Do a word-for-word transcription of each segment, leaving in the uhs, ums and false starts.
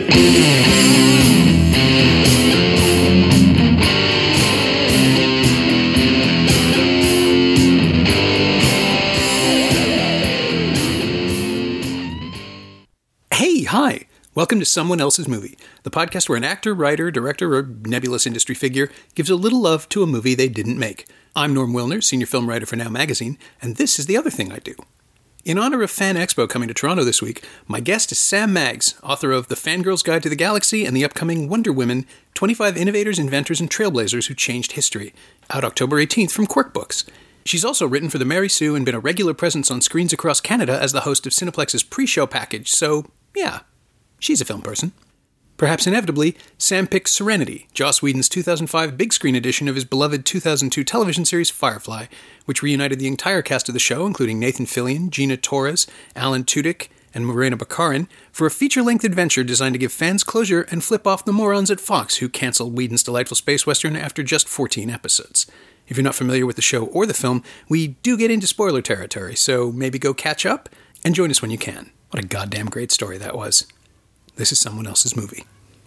Hi, welcome to Someone Else's Movie, the podcast where an actor, writer, director, or nebulous industry figure gives a little love to a movie they didn't make. I'm Norm Wilner, senior film writer for Now Magazine, and this is the other thing I do. In honor of Fan Expo coming to Toronto this week, my guest is Sam Maggs, author of The Fangirl's Guide to the Galaxy and the upcoming Wonder Women, twenty-five Innovators, Inventors, and Trailblazers Who Changed History, out October eighteenth from Quirk Books. She's also written for the Mary Sue and been a regular presence on screens across Canada as the host of Cineplex's pre-show package, so yeah, she's a film person. Perhaps inevitably, Sam picked Serenity, Joss Whedon's two thousand five big screen edition of his beloved two thousand two television series Firefly, which reunited the entire cast of the show, including Nathan Fillion, Gina Torres, Alan Tudyk, and Morena Baccarin, for a feature-length adventure designed to give fans closure and flip off the morons at Fox who canceled Whedon's delightful space western after just fourteen episodes. If you're not familiar with the show or the film, we do get into spoiler territory, so maybe go catch up and join us when you can. What a goddamn great story that was. This is Someone Else's Movie.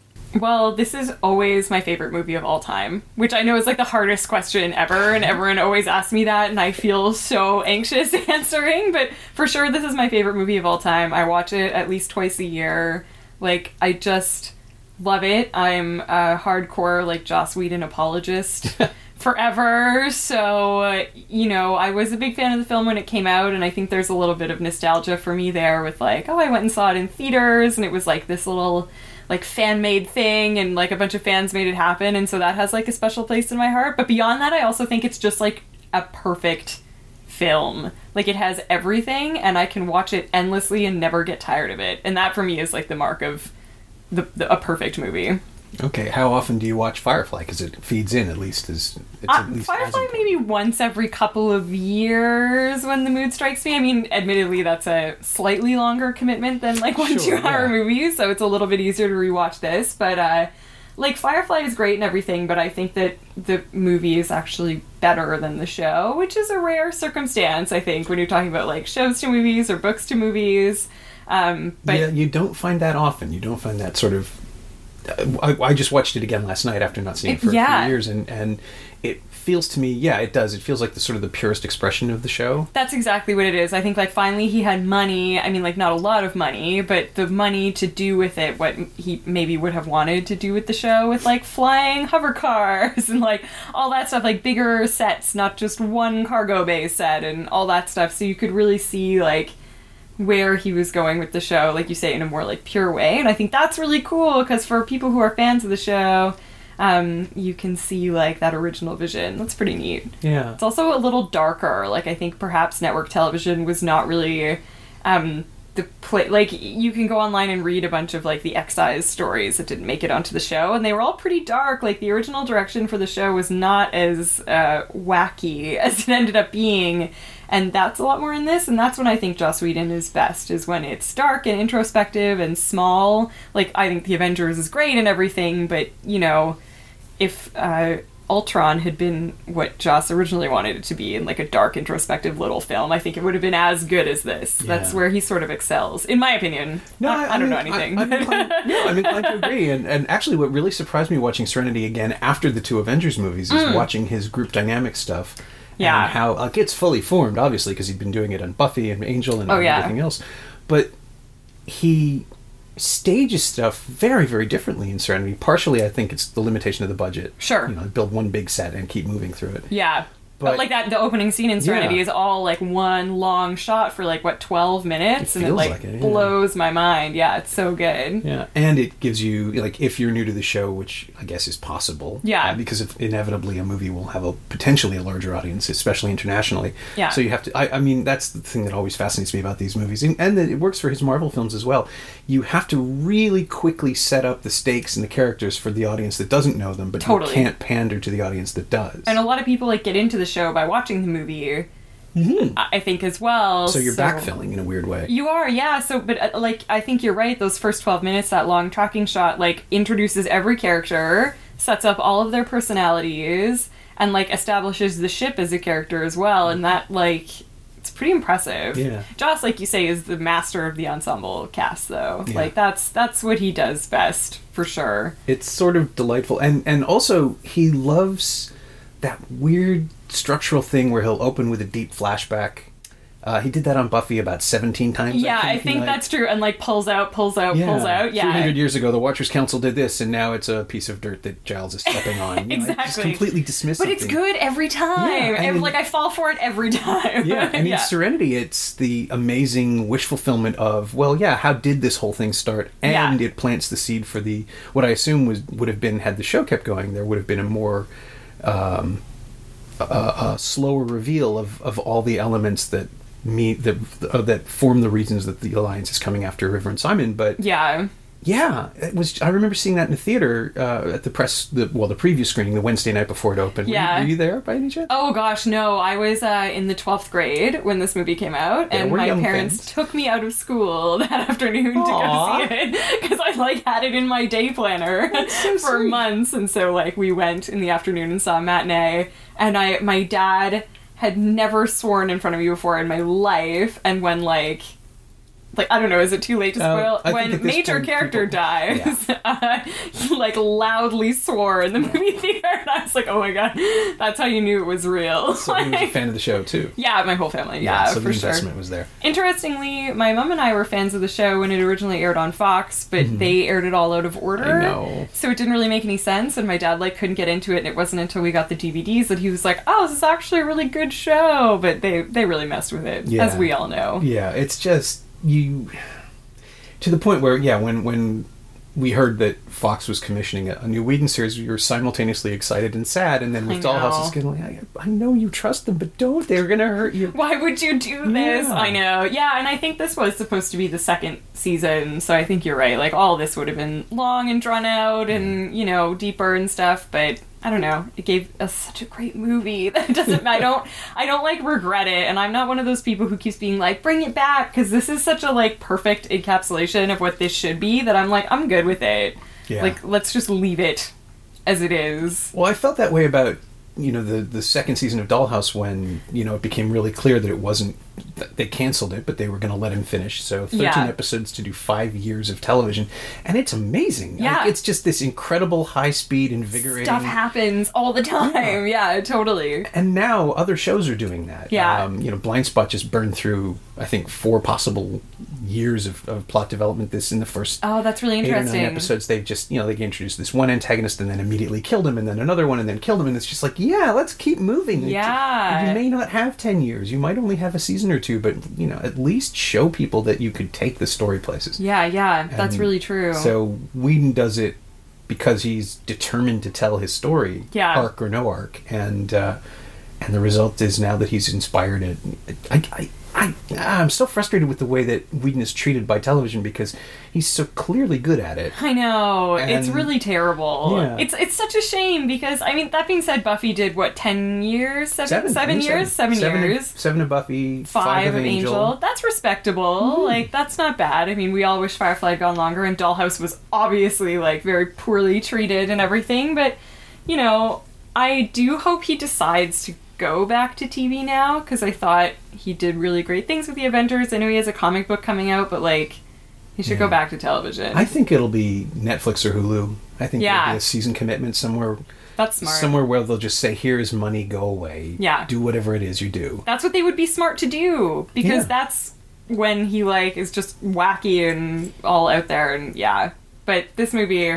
Well, this is always my favorite movie of all time, which I know is like the hardest question ever, and everyone always asks me that, and I feel so anxious answering, but for sure this is my favorite movie of all time. I watch it at least twice a year. Like, I just love it. I'm a hardcore, like, Joss Whedon apologist. Forever, so, uh, you know, I was a big fan of the film when it came out, and I think there's a little bit of nostalgia for me there with, like, oh, I went and saw it in theaters, and it was, like, this little, like, fan-made thing, and, like, a bunch of fans made it happen, and so that has, like, a special place in my heart. But beyond that, I also think it's just, like, a perfect film. Like, it has everything, and I can watch it endlessly and never get tired of it, and that, for me, is, like, the mark of the, the a perfect movie. Okay, how often do you watch Firefly? Because it feeds in at least as... It's Uh, at least Firefly as maybe once every couple of years when the mood strikes me. I mean, admittedly, that's a slightly longer commitment than, like, one Sure, two-hour yeah. movie, so it's a little bit easier to rewatch this. But, uh, like, Firefly is great and everything, but I think that the movie is actually better than the show, which is a rare circumstance, I think, when you're talking about, like, shows to movies or books to movies. Um, but yeah, you don't find that often. You don't find that sort of... I, I just watched it again last night after not seeing it for yeah. a few years, and, and it feels to me, yeah, it does. It feels like the sort of the purest expression of the show. That's exactly what it is. I think, like, finally he had money. I mean, like, not a lot of money, but the money to do with it what he maybe would have wanted to do with the show, with, like, flying hover cars and, like, all that stuff, like, bigger sets, not just one cargo bay set and all that stuff. So you could really see, like, where he was going with the show, like you say, in a more, like, pure way. And I think that's really cool, because for people who are fans of the show, um, you can see, like, that original vision. That's pretty neat. Yeah. It's also a little darker. Like, I think perhaps network television was not really, um, the play, like, you can go online and read a bunch of, like, the excised stories that didn't make it onto the show, and they were all pretty dark. Like, the original direction for the show was not as, uh, wacky as it ended up being. And that's a lot more in this, and that's when I think Joss Whedon is best, is when it's dark and introspective and small. Like, I think The Avengers is great and everything, but, you know, if uh, Ultron had been what Joss originally wanted it to be, in, like, a dark, introspective little film, I think it would have been as good as this. Yeah. That's where he sort of excels, in my opinion. No, I, I, I don't mean, know anything. I, I'm inclined, no, I'm inclined to agree. And, and actually, what really surprised me watching Serenity again after the two Avengers movies is Mm. watching his group dynamic stuff. Yeah. And how, like, it's fully formed, obviously, because he'd been doing it on Buffy and Angel and Oh, yeah. everything else. But he stages stuff very, very differently in Serenity. Partially, I think it's the limitation of the budget. Sure. You know, build one big set and keep moving through it. Yeah. But, But- like, that, the opening scene in Serenity Yeah. is all, like, one long shot for, like, what, twelve minutes? It and it, feels like, like it, yeah. blows my mind. Yeah, it's so good. Yeah, and it gives you, like, if you're new to the show, which I guess is possible. Yeah. Uh, because if, inevitably a movie will have a potentially a larger audience, especially internationally. Yeah. So you have to, I, I mean, that's the thing that always fascinates me about these movies. And, and that it works for his Marvel films as well. You have to really quickly set up the stakes and the characters for the audience that doesn't know them, but Totally. you can't pander to the audience that does. And a lot of people, like, get into the show by watching the movie, Mm-hmm. I think, as well. So you're backfilling in a weird way. You are, yeah. So, but, uh, like, I think you're right. Those first twelve minutes, that long tracking shot, like, introduces every character, sets up all of their personalities, and, like, establishes the ship as a character as well. And that, like, it's pretty impressive. Yeah. Joss, like you say, is the master of the ensemble cast, though. Yeah. Like, that's that's what he does best, for sure. It's sort of delightful. And, and also, he loves that weird structural thing where he'll open with a deep flashback. Uh, he did that on Buffy about seventeen times. Yeah, I I think, think like, that's true. And, like, pulls out, pulls out, yeah, pulls out. Yeah. three hundred years ago, the Watchers Council did this, and now it's a piece of dirt that Giles is stepping on. You know, Exactly. just completely dismiss But it's something. good every time. Yeah, and and, in- like, I fall for it every time. Yeah, and yeah. in Serenity, it's the amazing wish fulfillment of, well, yeah, how did this whole thing start? And Yeah. it plants the seed for the, what I assume was would have been, had the show kept going, there would have been a more, um, a, a slower reveal of, of all the elements that me that uh, that form the reasons that the Alliance is coming after River and Simon. But Yeah. yeah, it was. I remember seeing that in the theater uh, at the press, the well, the preview screening, the Wednesday night before it opened. Were you- Yeah. were you there by any chance? Oh gosh, no. I was uh, in the twelfth grade when this movie came out, Yeah, and we're my young parents fans. took me out of school that afternoon Aw. to go see it because I like had it in my day planner so for sweet. months, and so like we went in the afternoon and saw a matinee, and I my dad had never sworn in front of me before in my life, and when like. Like, I don't know, is it too late to Uh, spoil? I think when at this major point character people- dies, uh, he, like, loudly swore in the movie theater, and I was like, oh my god, that's how you knew it was real. So he was a Like, fan of the show too. yeah, my whole family, yeah, so for the sure. investment was there. Interestingly, my mom and I were fans of the show when it originally aired on Fox, but they aired it all out of order. Mm-hmm. I know. So it didn't really make any sense, and my dad, like, couldn't get into it, and it wasn't until we got the D V Ds that he was like, oh, this is actually a really good show, but they, they really messed with it, Yeah. as we all know. Yeah, it's just you to the point where yeah, when when we heard that Fox was commissioning a, a new Whedon series, we were simultaneously excited and sad. And then with I Dollhouse, know. it's kind of like I, I know you trust them, but don't. They're gonna hurt you. Why would you do this? Yeah. I know. Yeah, and I think this was supposed to be the second season, so I think you're right. Like, all this would have been long and drawn out and, you know, deeper and stuff, but I don't know. It gave us such a great movie that it doesn't, I don't, I don't, like, regret it, and I'm not one of those people who keeps being like, bring it back, because this is such a, like, perfect encapsulation of what this should be that I'm like, I'm good with it. Yeah. Like, let's just leave it as it is. Well, I felt that way about you know the the second season of Dollhouse when you know it became really clear that it wasn't th- they canceled it, but they were going to let him finish. So thirteen Yeah. episodes to do five years of television, and it's amazing. Yeah. Like, it's just this incredible high speed, invigorating Stuff happens all the time. Yeah, totally. And now other shows are doing that. Yeah. Um, you know, Blind Spot just burned through, I think, four possible years of, of plot development. This in the first Oh, that's really eight or interesting. nine episodes, they've just, you know, they introduced this one antagonist and then immediately killed him, and then another one and then killed him, and it's just like, yeah, let's keep moving. It- Yeah. You may not have ten years. You might only have a season or two, but, you know, at least show people that you could take the story places. Yeah, yeah, that's And really true. So Whedon does it because he's determined to tell his story, Yeah. arc or no arc, and uh, and the result is now that he's inspired it. I, I, I, I'm so frustrated with the way that Whedon is treated by television because he's so clearly good at it. I know, it's And- really terrible. Yeah. It's it's such a shame because I mean that being said, Buffy did what ten years, seven, Seven, seven I think years, seven, seven years. Of, seven of Buffy, Five, five, of Angel. That's respectable. Mm-hmm. Like, that's not bad. I mean, we all wish Firefly had gone longer, and Dollhouse was obviously, like, very poorly treated and everything, but, you know, I do hope he decides to go back to T V now, because I thought he did really great things with the Avengers. I know he has a comic book coming out, but, like, he should go Yeah. back to television. I think it'll be Netflix or Hulu. I think Yeah. there'll be a season commitment somewhere. That's smart. Somewhere where they'll just say, "Here's money, go away. Yeah. do whatever it is you do." That's what they would be smart to do, because Yeah. that's when he, like, is just wacky and all out there, and yeah. But this movie,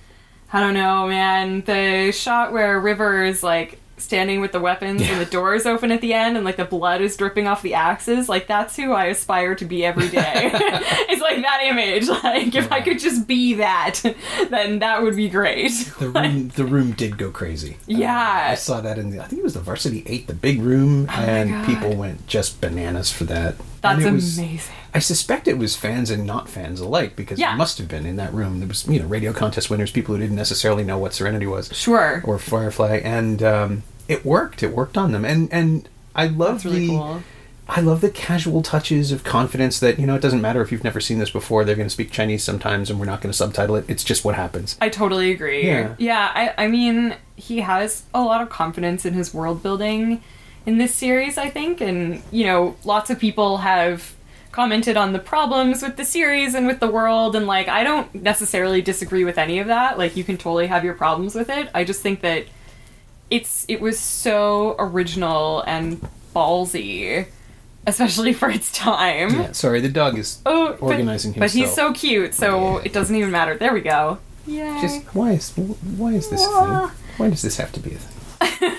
I don't know, man. The shot where River is, like, standing with the weapons Yeah. and the doors open at the end and, like, the blood is dripping off the axes, like, that's who I aspire to be every day. It's like that image. Like, if I Yeah. could just be that, then that would be great. The room, the room did go crazy. Yeah. Uh, I saw that in the. I think it was the Varsity Eight, the big room, Oh my and God. people went just bananas for that. That's And it was- amazing. I suspect it was fans and not fans alike because Yeah. it must have been in that room. There was, you know, radio contest winners, people who didn't necessarily know what Serenity was Sure. or Firefly, and um, it worked. It worked on them, and and I love That's really the. cool. I love the casual touches of confidence that, you know, it doesn't matter if you've never seen this before, they're going to speak Chinese sometimes and we're not going to subtitle it. It's just what happens. I totally agree. Yeah. Yeah, I, I mean, he has a lot of confidence in his world building, in this series, I think. And, you know, lots of people have commented on the problems with the series and with the world, and, like, I don't necessarily disagree with any of that. Like, you can totally have your problems with it. I just think that it's it was so original and ballsy, especially for its time. Yeah, sorry, the dog is oh, organizing but, himself. But he's so cute, so yeah. It doesn't even matter. There we go. Yay. Just, why is, why is this a thing? Why does this have to be a thing?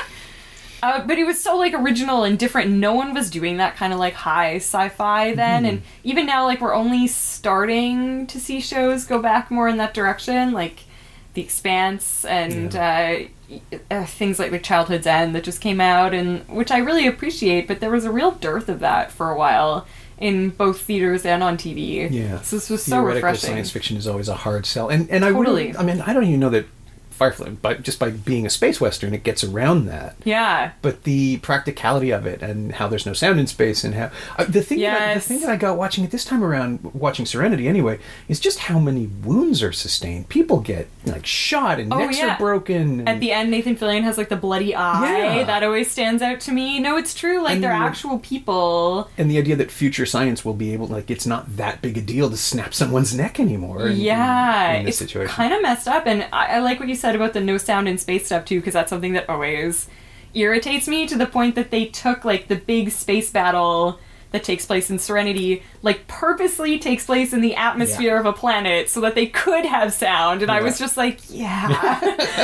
Uh, but it was so, like, original and different. No one was doing that kind of, like, high sci-fi then. Mm. And even now, like, we're only starting to see shows go back more in that direction. Like, The Expanse and yeah. uh, uh, things like, like Childhood's End that just came out, and which I really appreciate. But there was a real dearth of that for a while in both theaters and on T V. Yeah. So this was so refreshing. Science fiction is always a hard sell. And, and totally. I, I mean, I don't even know that Firefly, but just by being a space western, it gets around that. Yeah. But the practicality of it, and how there's no sound in space, and how uh, the thing yes. that I, the thing that I got watching it this time around, watching Serenity anyway, is just how many wounds are sustained. People get like shot and oh, necks yeah. are broken. And... At the end, Nathan Fillion has like the bloody eye. Yeah. That always stands out to me. No, it's true. Like, and they're the, actual people. And the idea that future science will be able, like, it's not that big a deal to snap someone's neck anymore. In, yeah, in, in this it's situation. Kind of messed up. And I, I like what you said about the no sound in space stuff too, because that's something that always irritates me, to the point that they took, like, the big space battle that takes place in Serenity, like, purposely takes place in the atmosphere yeah. of a planet so that they could have sound. And yeah. I was just like, yeah,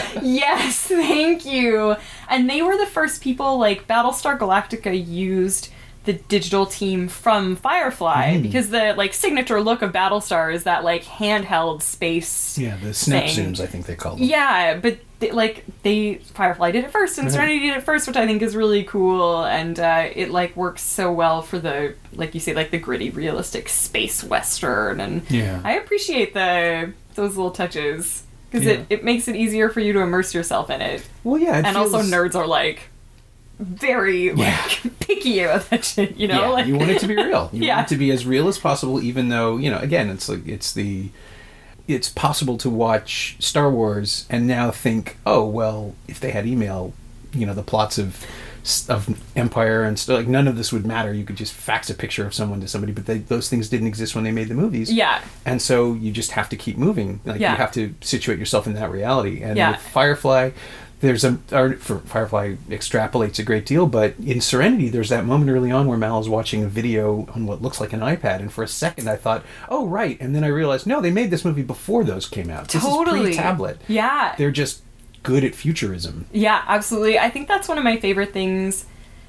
yes, thank you. And they were the first people, like, Battlestar Galactica used the digital team from Firefly, mm. because the, like, signature look of Battlestar is that, like, handheld space yeah the snap thing. zooms, I think they call them. Yeah, but they, like, they Firefly did it first and Serenity did it first, which I think is really cool, and uh, it, like, works so well for the, like you say, like, the gritty realistic space western, and yeah. I appreciate the those little touches, because yeah. it, it makes it easier for you to immerse yourself in it. Well, yeah, it and feels... also nerds are, like, very, like, yeah. picky about that shit, you know? Yeah, like, you want it to be real. You yeah. want it to be as real as possible, even though, you know, again, it's like, it's the, it's possible to watch Star Wars and now think, oh, well, if they had email, you know, the plots of of Empire and stuff, like, none of this would matter. You could just fax a picture of someone to somebody, but they, those things didn't exist when they made the movies. Yeah. And so you just have to keep moving. Like, yeah. you have to situate yourself in that reality. And yeah. with Firefly... There's a, or for Firefly extrapolates a great deal, but in Serenity, there's that moment early on where Mal is watching a video on what looks like an iPad, and for a second I thought, oh, right, and then I realized, no, they made this movie before those came out. This totally. is pre-tablet. Yeah. They're just good at futurism. Yeah, absolutely. I think that's one of my favorite things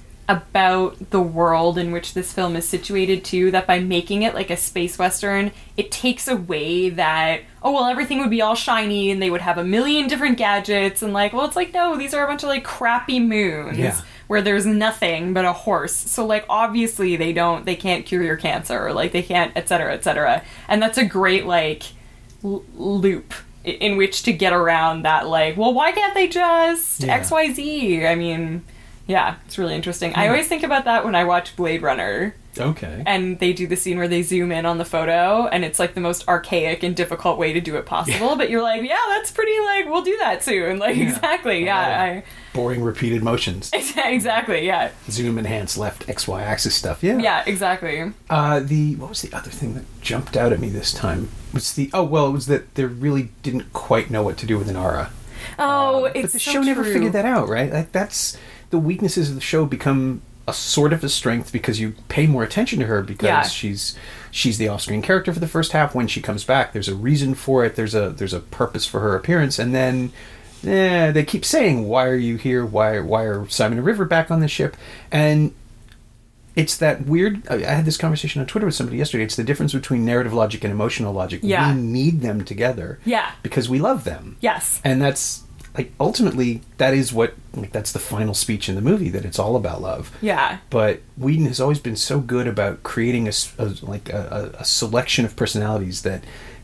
about the world in which this film is situated too, that by making it like a space western, it takes away that, oh, well, everything would be all shiny and they would have a million different gadgets, and, like, well, it's like, no, these are a bunch of, like, crappy moons yeah. where there's nothing but a horse. So, like, obviously they don't, they can't cure your cancer, or, like, they can't, et cetera, et cetera. And that's a great, like, l- loop in which to get around that, like, well, why can't they just yeah. X Y Z? I mean... Yeah, it's really interesting. I always think about that when I watch Blade Runner. Okay. And they do the scene where they zoom in on the photo, and it's, like, the most archaic and difficult way to do it possible. Yeah. But you're like, yeah, that's pretty, like, we'll do that soon. Like, yeah. exactly, yeah. I, boring repeated motions. Exactly, yeah. Zoom, enhance, left, X, Y axis stuff, yeah. Yeah, exactly. Uh, the, what was the other thing that jumped out at me this time? Was the, oh, well, it was that they really didn't quite know what to do with Inara. Oh, um, it's But the so show never true. figured that out, right? Like, that's... The weaknesses of the show become a sort of a strength because you pay more attention to her, because yeah. she's she's the off-screen character for the first half. When she comes back, there's a reason for it. There's a there's a purpose for her appearance, and then eh, they keep saying, "Why are you here? Why why are Simon and River back on the ship?" And it's that weird... I had this conversation on Twitter with somebody yesterday. It's the difference between narrative logic and emotional logic. Yeah. We need them together. Yeah. Because we love them. Yes. And that's... Like, ultimately, that is what, like, that's the final speech in the movie, that it's all about love. Yeah. But Whedon has always been so good about creating a, a like a, a selection of personalities that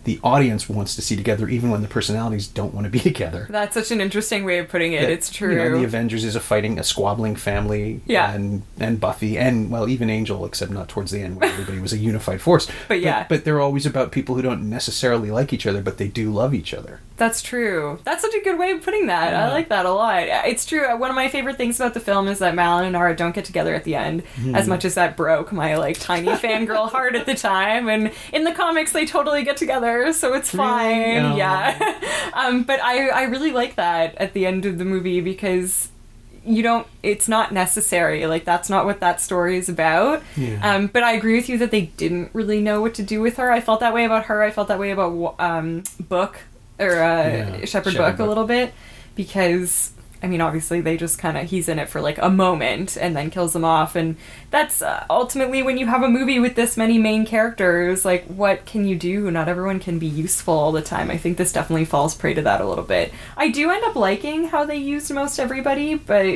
the audience wants to see together, even when the personalities don't want to be together. That's such an interesting way of putting it. That, it's true. You know, the Avengers is a fighting, a squabbling family. Yeah. And, and Buffy, and, well, even Angel, except not towards the end, where everybody was a unified force. But yeah. But, but they're always about people who don't necessarily like each other, but they do love each other. That's true. That's such a good way of putting that. Yeah. I like that a lot. It's true. One of my favorite things about the film is that Mal and Inara don't get together at the end, Mm. as much as that broke my, like, tiny fangirl heart at the time. And in the comics, they totally get together, so it's fine. Really? Oh. Yeah. um, but I, I really like that at the end of the movie, because you don't, it's not necessary. Like, that's not what that story is about. Yeah. Um, but I agree with you that they didn't really know what to do with her. I felt that way about her. I felt that way about um, Book, or uh, Yeah, Shepherd Shepherd Book, Book. a little bit, because, I mean, obviously they just kind of, he's in it for like a moment and then kills them off, and that's uh, ultimately, when you have a movie with this many main characters, like, what can you do? Not everyone can be useful all the time. I think this definitely falls prey to that a little bit. I do end up liking how they used most everybody, but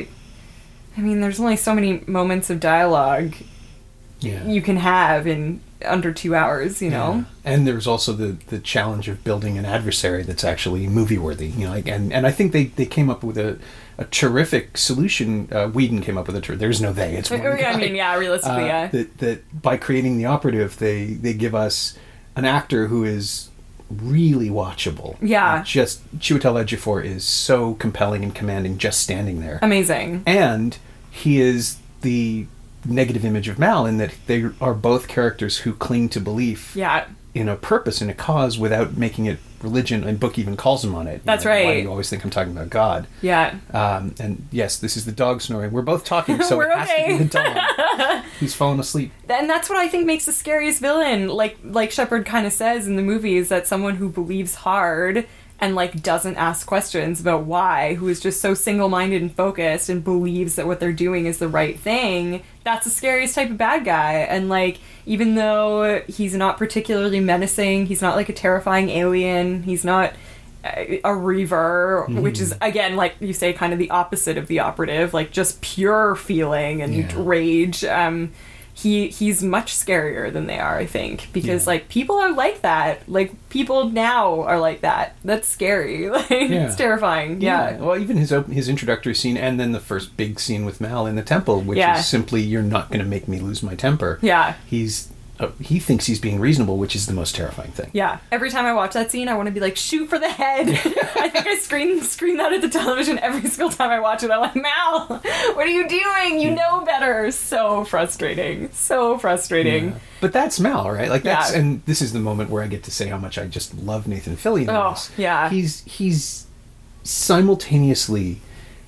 I mean, there's only so many moments of dialogue Yeah. you can have in under two hours, you know? Yeah. And there's also the, the challenge of building an adversary that's actually movie worthy, you know, like, and, and I think they, they came up with a, a terrific solution. Uh, Whedon came up with a ter- there's no they, it's one I guy. mean, yeah, realistically, Uh, yeah. that, that by creating the operative, they, they give us an actor who is really watchable. Yeah. Like, just, Chiwetel Ejiofor is so compelling and commanding just standing there. Amazing. And he is the negative image of Mal in that they are both characters who cling to belief Yeah. in a purpose, in a cause, without making it religion, and Book even calls him on it. You That's know, right. Why do you always think I'm talking about God? Yeah. Um, and yes, this is the dog snoring. We're both talking, so We're it has okay. to be the dog. He's fallen asleep. And that's what I think makes the scariest villain. Like like Shepard kind of says in the movie, is that someone who believes hard and like doesn't ask questions about why, who is just so single-minded and focused and believes that what they're doing is the right thing. That's the scariest type of bad guy. And like, even though he's not particularly menacing, he's not like a terrifying alien, he's not a a reaver, Mm. which is, again, like you say, kind of the opposite of the operative, like just pure feeling and Yeah. rage. Um, he he's much scarier than they are, I think, because Yeah. like people are like that. Like people now are like that. That's scary. Like Yeah. it's terrifying. Yeah. Well, even his open, his introductory scene, and then the first big scene with Mal in the temple, which Yeah. is simply, "You're not going to make me lose my temper." Yeah. He's uh, he thinks he's being reasonable, which is the most terrifying thing. Yeah. Every time I watch that scene, I want to be like, shoot for the head. I think I scream scream that at the television every single time I watch it. I'm like, Mal, what are you doing? You know better. So frustrating. So frustrating. Yeah. But that's Mal, right? Like that's, Yeah. and this is the moment where I get to say how much I just love Nathan Fillion. in Oh, this. yeah. He's he's simultaneously,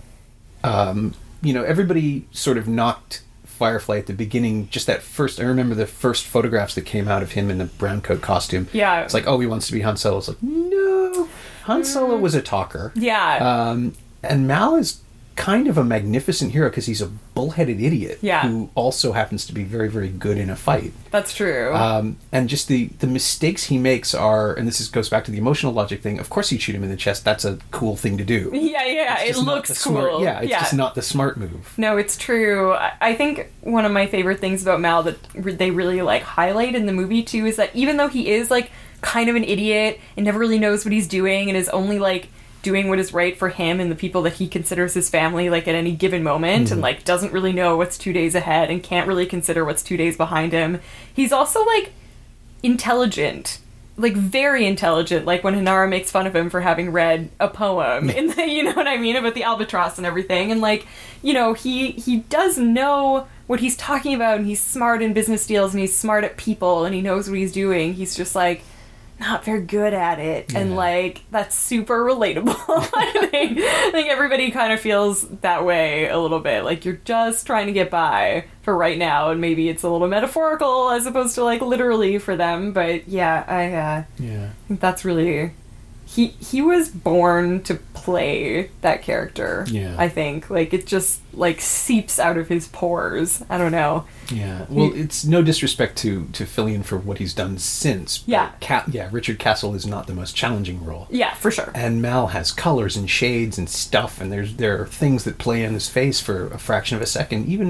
um, you know, everybody sort of knocked Firefly at the beginning. Just that first, I remember the first photographs that came out of him in the brown coat costume. Yeah. It's like, oh, he wants to be Han Solo. It's like, no, Han Solo was a talker. Yeah. Um, and Mal is kind of a magnificent hero because he's a bullheaded idiot Yeah. who also happens to be very, very good in a fight. That's true. Um, and just the, the mistakes he makes are, and this is, goes back to the emotional logic thing, of course you shoot him in the chest, that's a cool thing to do. yeah, yeah. It's It just not looks the cool. smart- yeah, it's yeah. just not the smart move. No, it's true. I I think one of my favorite things about Mal that re- they really like highlight in the movie too is that even though he is like kind of an idiot and never really knows what he's doing and is only like doing what is right for him and the people that he considers his family like at any given moment and like doesn't really know what's two days ahead and can't really consider what's two days behind him, he's also like intelligent. Like very intelligent, like when Hinara makes fun of him for having read a poem in the, you know what I mean, about the albatross and everything, and like, you know, he he does know what he's talking about, and he's smart in business deals, and he's smart at people, and he knows what he's doing. He's just like not very good at it, and Yeah. like that's super relatable. I think I think everybody kind of feels that way a little bit. Like you're just trying to get by for right now, and maybe it's a little metaphorical as opposed to like literally for them. But yeah, I uh, Yeah. think that's really he he was born to play that character. Yeah. I think like it just like seeps out of his pores. I don't know. Yeah. Well, it's no disrespect to, to Fillion for what he's done since. but Yeah. Ca- yeah, Richard Castle is not the most challenging role. Yeah, for sure. And Mal has colors and shades and stuff, and there's there are things that play on his face for a fraction of a second. Even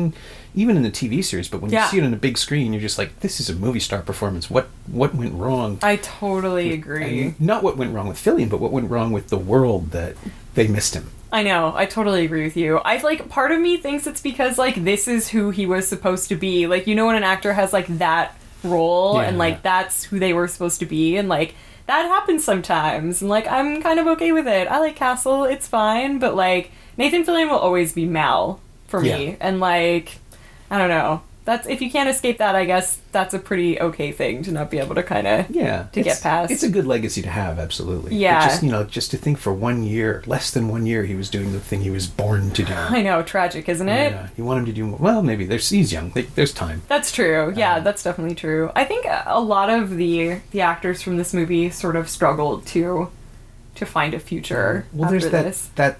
even in the T V series, but when Yeah. you see it on a big screen, you're just like, this is a movie star performance. What what went wrong? I totally agree. And not what went wrong with Fillion, but what went wrong with the world that they missed him. I know. I totally agree with you. I like part of me thinks it's because like this is who he was supposed to be. Like, you know, when an actor has like that role Yeah. and like that's who they were supposed to be, and like that happens sometimes, and like I'm kind of okay with it. I like Castle, it's fine, but like Nathan Fillion will always be Mal for me. Yeah. And like I don't know. That's if you can't escape that, I guess that's a pretty okay thing to not be able to kind of Yeah, to it's- get past. It's a good legacy to have, absolutely. Yeah. But just, you know, just to think for one year, less than one year, he was doing the thing he was born to do. I know, tragic, isn't it? Yeah, you want him to do well. Maybe there's he's young. Like, there's time. That's true. Yeah, Um, that's definitely true. I think a lot of the the actors from this movie sort of struggled to to find a future Well, after there's that this. that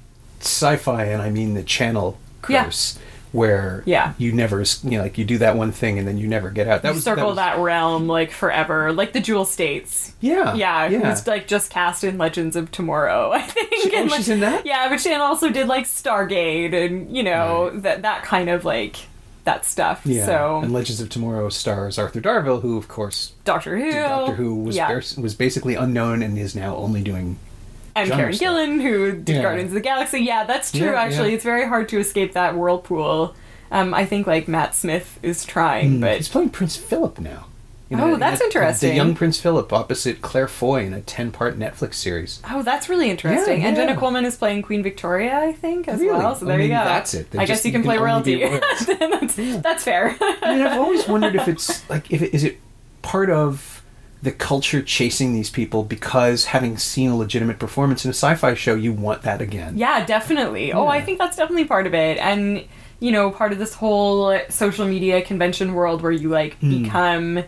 sci-fi, and I mean the channel Yeah. curse, where Yeah. you never, you know, like you do that one thing and then you never get out. That You was circle that. that, Was, realm like forever, like the Jewel States. yeah, Yeah, yeah. who's like just cast in Legends of Tomorrow, I think. She- oh, And, like- she's in that? Yeah, but she also did like Stargate and you know Right. that that kind of like that stuff. Yeah. So And Legends of Tomorrow stars Arthur Darvill, who of course Doctor Who, did Doctor Who, was yeah. bas- was basically unknown and is now only doing. and genre Karen stuff. Gillan, who did Yeah. Guardians of the Galaxy. Yeah, that's true. Yeah, actually, yeah. it's very hard to escape that whirlpool. Um, I think like Matt Smith is trying, Hmm, but he's playing Prince Philip now. You Oh, that's the- interesting. The young Prince Philip opposite Claire Foy in a ten-part Netflix series. oh, that's really interesting. Yeah, And Jenna yeah. Coleman is playing Queen Victoria, I think, as Really? well. So Oh, there you maybe go. that's it. They I just- guess you can you play can only be royalty. royals. that's, that's fair. I mean, I've always wondered if it's like if it, is it part of the culture chasing these people because having seen a legitimate performance in a sci-fi show, you want that again. Yeah, definitely. Oh, Yeah. I think that's definitely part of it. And, you know, part of this whole social media convention world where you, like, Mm. become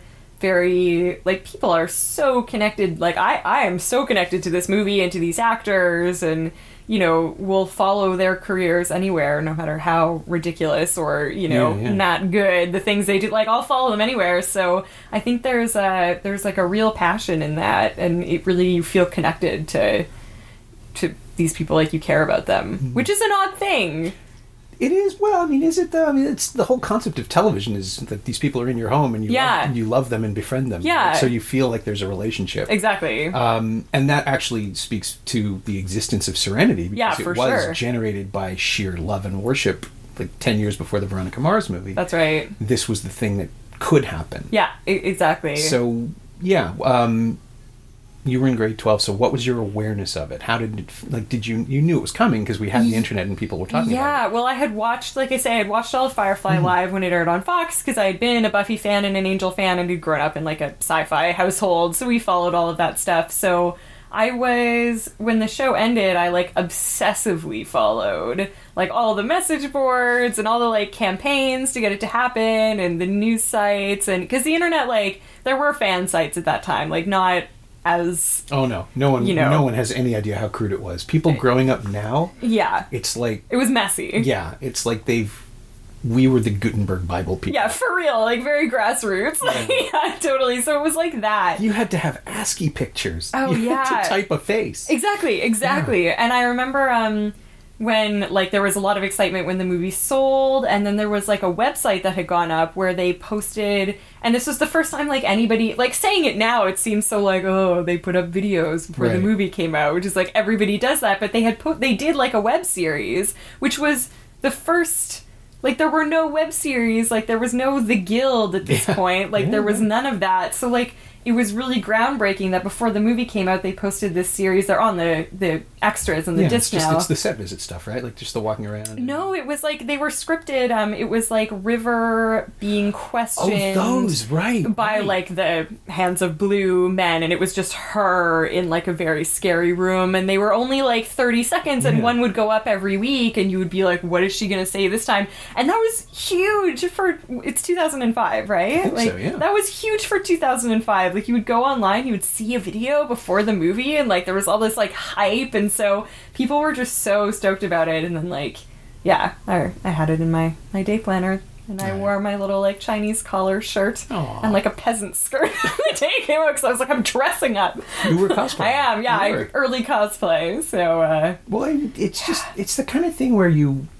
very, like, people are so connected. Like, I, I am so connected to this movie and to these actors and, you know, will follow their careers anywhere, no matter how ridiculous or, you know, Yeah, yeah. not good the things they do. Like, I'll follow them anywhere. So I think there's a, there's, like, a real passion in that. And it really, you feel connected to to these people, like you care about them, Mm-hmm. which is an odd thing. It is. Well, I mean, is it though? I mean, it's the whole concept of television is that these people are in your home and you Yeah. love, you love them and befriend them. Yeah. So you feel like there's a relationship. Exactly. Um, and that actually speaks to the existence of Serenity because Yeah, it for was sure. generated by sheer love and worship. Like ten years before the Veronica Mars movie, That's right. this was the thing that could happen. Yeah, e- exactly. So yeah, um, you were in grade twelve. So what was your awareness of it? How did it, like did you you knew it was coming because we had the internet and people were talking yeah, about it. well, I had watched, like I say, I had watched all of Firefly Mm-hmm. live when it aired on Fox because I had been a Buffy fan and an Angel fan and had grown up in like a sci-fi household, so we followed all of that stuff. So I was, when the show ended, I like obsessively followed like all the message boards and all the like campaigns to get it to happen and the news sites, and because the internet, like there were fan sites at that time, like not as, Oh no, no one You know. no one has any idea how crude it was. People growing up now, yeah, it's like it was messy. yeah, it's like they've we were the Gutenberg Bible people. Yeah, for real, like very grassroots. Like, yeah, totally. So it was like that. You had to have ASCII pictures. Oh, you had yeah. to type a face. Exactly, exactly. And I remember um when like there was a lot of excitement when the movie sold, and then there was like a website that had gone up where they posted, and this was the first time like anybody, like saying it now it seems so like, oh, they put up videos before the Right. movie came out, which is like everybody does that, but they had put they did like a web series, which was the first. Like, there were no web series, like, there was no The Guild at this Yeah. point, like, Yeah, there was yeah. none of that. So, like, it was really groundbreaking that before the movie came out, they posted this series. They're on the, the extras and the yeah, disc it's just now. it's the set visit stuff, right? Like just the walking around. and- No, it was like, they were scripted. Um, it was like River being Oh, questioned those right by right. like the Hands of Blue men, and it was just her in like a very scary room, and they were only like thirty seconds, and Yeah. one would go up every week, and you would be like, what is she gonna say this time? And that was huge for, it's two thousand five, right? I think like so, yeah. that was huge for two thousand five. Like, you would go online, you would see a video before the movie, and like there was all this like hype, and so people were just so stoked about it. And then like, yeah, I, I had it in my my day planner. And I Right. wore my little, like, Chinese collar shirt Aw. and, like, a peasant skirt the day it came out, because I was like, I'm dressing up. You were cosplaying. I am, yeah. You I were. early cosplay, so, uh... Well, I- it's just it's the kind of thing where you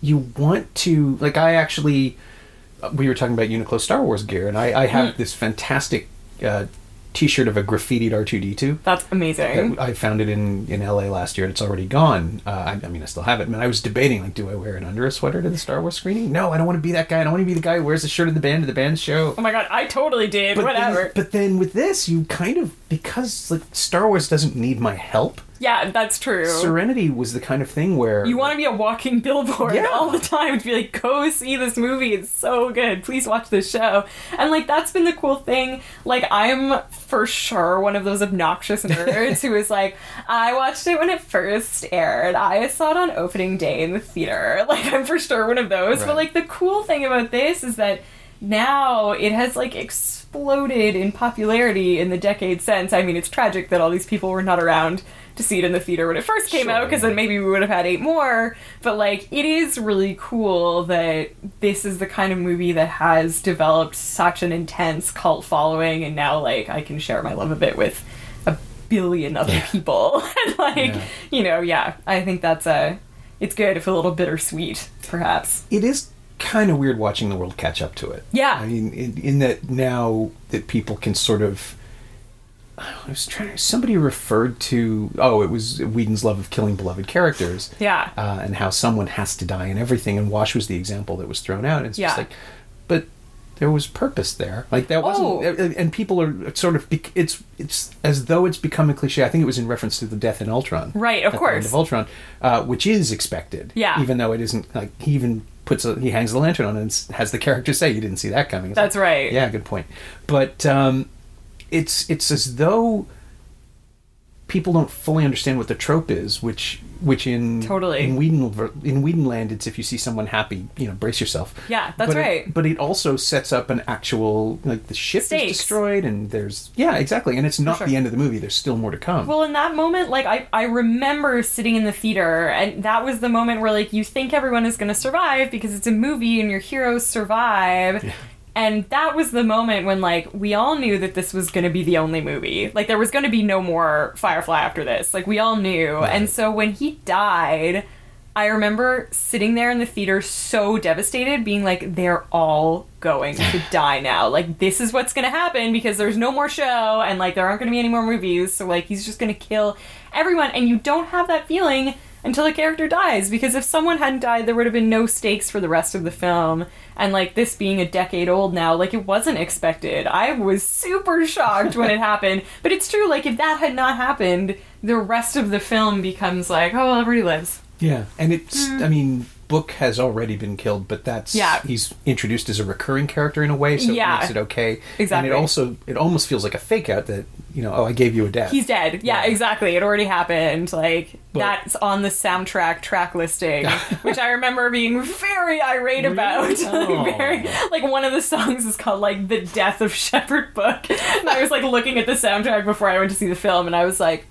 you want to, like, I actually, we were talking about Uniqlo Star Wars gear, and I, I have mm. this fantastic uh, t-shirt of a graffitied R two D two. That's amazing. I found it in, in L A last year, and it's already gone. Uh, I, I mean, I still have it. And I was debating, like, do I wear it under a sweater to the Star Wars screening? No, I don't want to be that guy. I don't want to be the guy who wears the shirt of the band to the band show. Oh my god, I totally did. But Whatever. Then, but then with this, you kind of, because, like, Star Wars doesn't need my help. Yeah, that's true. Serenity was the kind of thing where... You want to be a walking billboard yeah. all the time to be like, go see this movie, it's so good, please watch this show. And, like, that's been the cool thing. Like, I'm for sure one of those obnoxious nerds who is like, I watched it when it first aired. I saw it on opening day in the theater. Like, I'm for sure one of those. Right. But, like, the cool thing about this is that now it has, like, exploded in popularity in the decade since. I mean, it's tragic that all these people were not around to see it in the theater when it first came sure, out, because yeah. then maybe we would have had eight more. But, like, it is really cool that this is the kind of movie that has developed such an intense cult following, and now, like, I can share my love of it with a billion other yeah. people. And, like, yeah. you know, yeah, I think that's a... It's good, if a little bittersweet, perhaps. It is kind of weird watching the world catch up to it. Yeah. I mean, in, in that now that people can sort of... I was trying to... Somebody referred to... Oh, it was Whedon's love of killing beloved characters. Yeah. Uh, and how someone has to die and everything. And Wash was the example that was thrown out. And it's yeah. just like... But there was purpose there. Like, that wasn't... Oh. And people are sort of... It's it's as though it's become a cliche. I think it was in reference to the death in Ultron. Right, of at course. The end of Ultron. Uh, which is expected. Yeah. Even though it isn't... Like, he even... puts a, he hangs the lantern on and has the character say, you didn't see that coming. It's That's like, right. Yeah, good point. But um, it's it's as though people don't fully understand what the trope is, which which in totally in Whedon in Whedon land, it's if you see someone happy, you know, brace yourself. Yeah, that's but right. It, but it also sets up an actual, like, the ship Stakes. is destroyed, and there's yeah, exactly, and it's not sure. the end of the movie. There's still more to come. Well, in that moment, like, I I remember sitting in the theater, and that was the moment where, like, you think everyone is going to survive because it's a movie and your heroes survive. Yeah. And that was the moment when, like, we all knew that this was going to be the only movie. Like, there was going to be no more Firefly after this. Like, we all knew. Right. And so when he died, I remember sitting there in the theater so devastated, being like, they're all going to die now. Like, this is what's going to happen because there's no more show, and, like, there aren't going to be any more movies. So, like, he's just going to kill everyone. And you don't have that feeling until a character dies, because if someone hadn't died, there would have been no stakes for the rest of the film. And, like, this being a decade old now, like, it wasn't expected. I was super shocked when it happened. But it's true, like, if that had not happened, the rest of the film becomes like, oh, well, everybody lives. Yeah, and it's, mm. I mean, Book has already been killed, but that's, yeah. he's introduced as a recurring character in a way, so yeah. it makes it okay. Exactly. And it also, it almost feels like a fake out that, you know, oh, I gave you a death. He's dead. Yeah, yeah. Exactly. It already happened. Like, but, that's on the soundtrack track listing, which I remember being very irate about. Oh. like, very, like, one of the songs is called, like, The Death of Shepherd Book. And I was, like, looking at the soundtrack before I went to see the film, and I was like...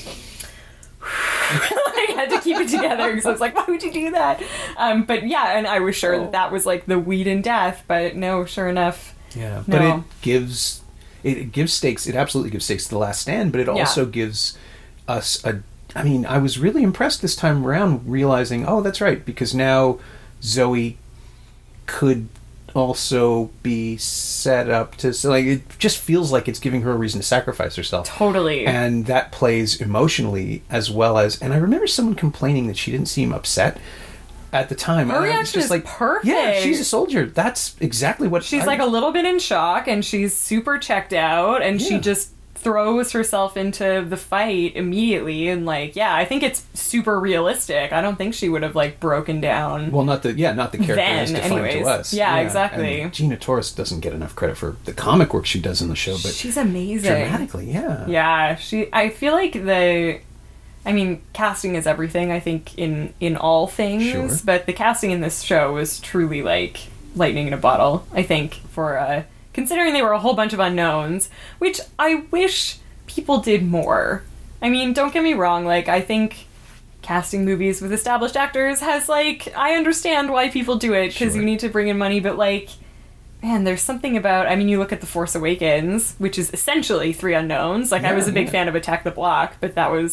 I had to keep it together because I was like, why would you do that? Um, but yeah, and I was sure oh. that that was like the Whedon death, but no, sure enough. Yeah, no. but it gives it gives stakes. It absolutely gives stakes to The Last Stand, but it also yeah. gives us a. I mean, I was really impressed this time around, realizing, oh, that's right, because now Zoe could also be set up to, so, like, it just feels like it's giving her a reason to sacrifice herself. Totally. And that plays emotionally as well as, and I remember someone complaining that she didn't seem upset at the time. Her reaction just is like, perfect. Yeah, she's a soldier. That's exactly what she's I, like a little bit in shock, and she's super checked out, and yeah. she just throws herself into the fight immediately, and, like, yeah, I think it's super realistic. I don't think she would have, like, broken down. Well, not the yeah, not the character then, as defined anyways. to us. Yeah, yeah, exactly. And Gina Torres doesn't get enough credit for the comic work she does in the show, but she's amazing. Dramatically, yeah. Yeah, she. I feel like the. I mean, casting is everything, I think, in in all things. Sure. But the casting in this show was truly, like, lightning in a bottle, I think, for uh, considering they were a whole bunch of unknowns, which I wish people did more. I mean, don't get me wrong, like, I think casting movies with established actors has, like, I understand why people do it, because sure. you need to bring in money, but, like, man, there's something about, I mean, you look at The Force Awakens, which is essentially three unknowns. Like, yeah, I was a big yeah. fan of Attack the Block, but that was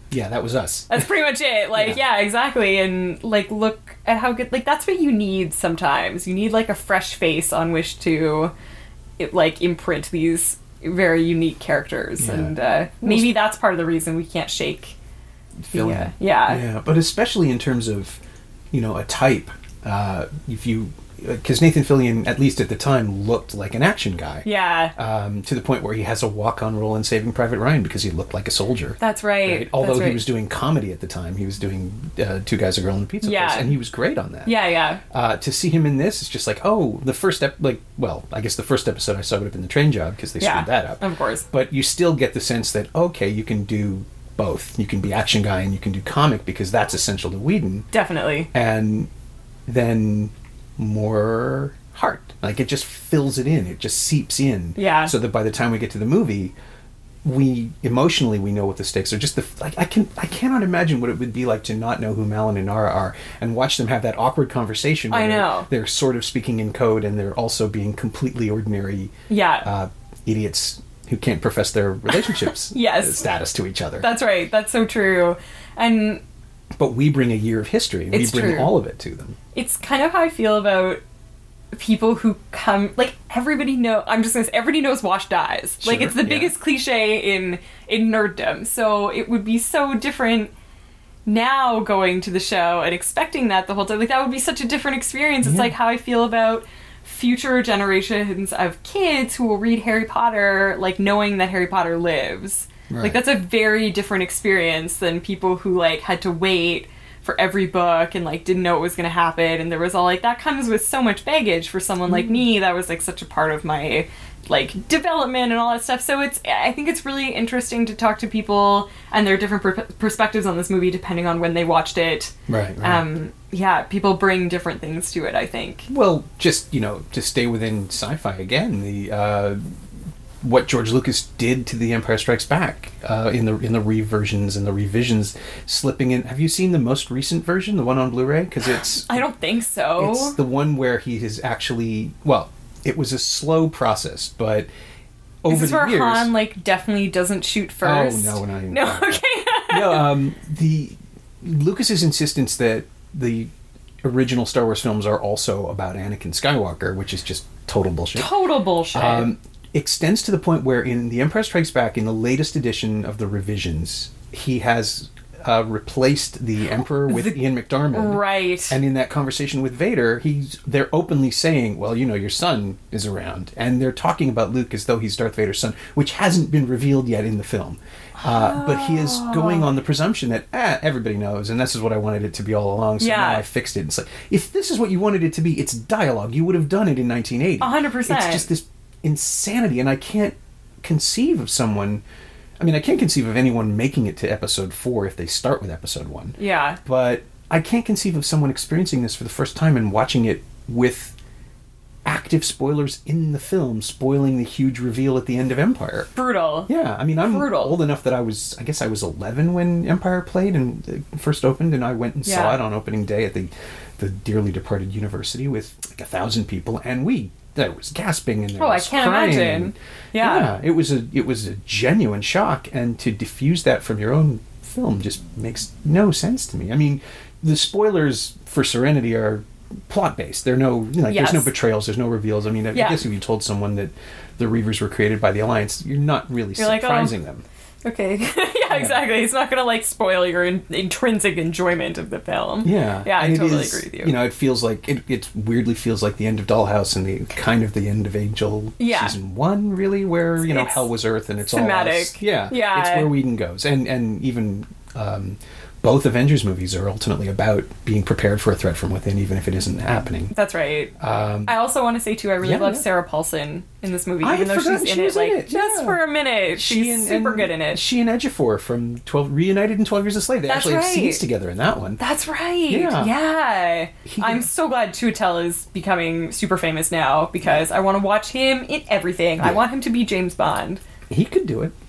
yeah, that was us. That's pretty much it. Like, yeah. yeah, exactly. And, like, look at how good... Like, that's what you need sometimes. You need, like, a fresh face on which to, it, like, imprint these very unique characters. Yeah. And uh, maybe that's part of the reason we can't shake... The, uh, yeah. Yeah, but especially in terms of, you know, a type. Uh, if you... Because Nathan Fillion, at least at the time, looked like an action guy. Yeah. Um, to the point where he has a walk-on role in Saving Private Ryan because he looked like a soldier. That's right. right? Although That's right. he was doing comedy at the time. He was doing uh, Two Guys, a Girl, and a Pizza yeah. Place. And he was great on that. Yeah, yeah. Uh, to see him in this, it's just like, oh, the first... Ep- like, well, I guess the first episode I saw would have been The Train Job because they yeah, screwed that up. Of course. But you still get the sense that, okay, you can do both. You can be action guy and you can do comic because that's essential to Whedon. Definitely. And then more heart. Like, it just fills it in. It just seeps in. Yeah. So that by the time we get to the movie, we emotionally we know what the stakes are. Just the like, I can I cannot imagine what it would be like to not know who Malin and Nara are and watch them have that awkward conversation. Where I know they're, they're sort of speaking in code and they're also being completely ordinary. Yeah. Uh, idiots who can't profess their relationships yes. status to each other. That's right. That's so true. And but we bring a year of history. We bring true. all of it to them. It's kind of how I feel about people who come, like, everybody know I'm just gonna say everybody knows Wash dies. Sure, like, it's the yeah. biggest cliche in in nerddom. So it would be so different now going to the show and expecting that the whole time. Like, that would be such a different experience. It's yeah. like how I feel about future generations of kids who will read Harry Potter, like, knowing that Harry Potter lives. Right. Like, that's a very different experience than people who, like, had to wait for every book and, like, didn't know what was going to happen. And there was all, like, that comes with so much baggage for someone like me. That was, like, such a part of my, like, development and all that stuff. So it's, I think it's really interesting to talk to people and their different per- perspectives on this movie depending on when they watched it. Right, right. Um, yeah, people bring different things to it, I think. Well, just, you know, to stay within sci-fi again, the uh, what George Lucas did to The Empire Strikes Back uh, in the in the reversions and the revisions, slipping in. Have you seen the most recent version, the one on Blu-ray? Because it's I don't think so. It's the one where he has actually well, it was a slow process, but over Is this the where years, Han, like, definitely doesn't shoot first? Oh no, not even. No, okay. no, um, the Lucas's insistence that the original Star Wars films are also about Anakin Skywalker, which is just total bullshit. Total bullshit. Um, extends to the point where in The Empire Strikes Back, in the latest edition of the revisions, he has uh, replaced the Emperor with the, Ian McDiarmid. Right. And in that conversation with Vader, he's they're openly saying, well, you know, your son is around. And they're talking about Luke as though he's Darth Vader's son, which hasn't been revealed yet in the film. Uh, but he is going on the presumption that, ah, everybody knows, and this is what I wanted it to be all along, so yeah. now I fixed it. It's like, if this is what you wanted it to be, it's dialogue. You would have done it in nineteen eighty. one hundred percent. It's just this insanity, and I can't conceive of someone... I mean, I can't conceive of anyone making it to episode four if they start with episode one. Yeah. But I can't conceive of someone experiencing this for the first time and watching it with active spoilers in the film, spoiling the huge reveal at the end of Empire. Brutal. Yeah, I mean, I'm Brutal. old enough that I was, I guess I was eleven when Empire played and it first opened, and I went and Yeah. saw it on opening day at the, the dearly departed university with like a thousand people, and we, there was gasping and there Oh, I was can't crying. imagine. And, Yeah. yeah, it was a, it was a genuine shock, and to diffuse that from your own film just makes no sense to me. I mean, the spoilers for Serenity are plot-based. There are no, like, Yes. there's no betrayals, there's no reveals. I mean, I Yeah. guess if you told someone that the Reavers were created by the Alliance, you're not really You're like, surprising oh. them. Okay. yeah, exactly. It's not going to, like, spoil your in- intrinsic enjoyment of the film. Yeah. Yeah, and I it totally is, agree with you. You know, it feels like, it, it weirdly feels like the end of Dollhouse and the kind of the end of Angel Yeah. season one, really, where, you know, It's hell was Earth and it's thematic. all us. Yeah. Yeah. It's where Whedon goes. And, and even... Um, both Avengers movies are ultimately about being prepared for a threat from within, even if it isn't happening. That's right. Um, I also want to say, too, I really yeah, love yeah. Sarah Paulson in this movie, I even though had she's forgotten in she it, was like, in it, just yeah. for a minute. She's she and, super and good in it. She and Ejiofor from twelve Reunited in twelve Years a Slave. They That's actually have right. scenes together in that one. That's right. Yeah. Yeah. He- I'm so glad Chiwetel is becoming super famous now because I want to watch him in everything. I Yeah. want him to be James Bond. He could do it.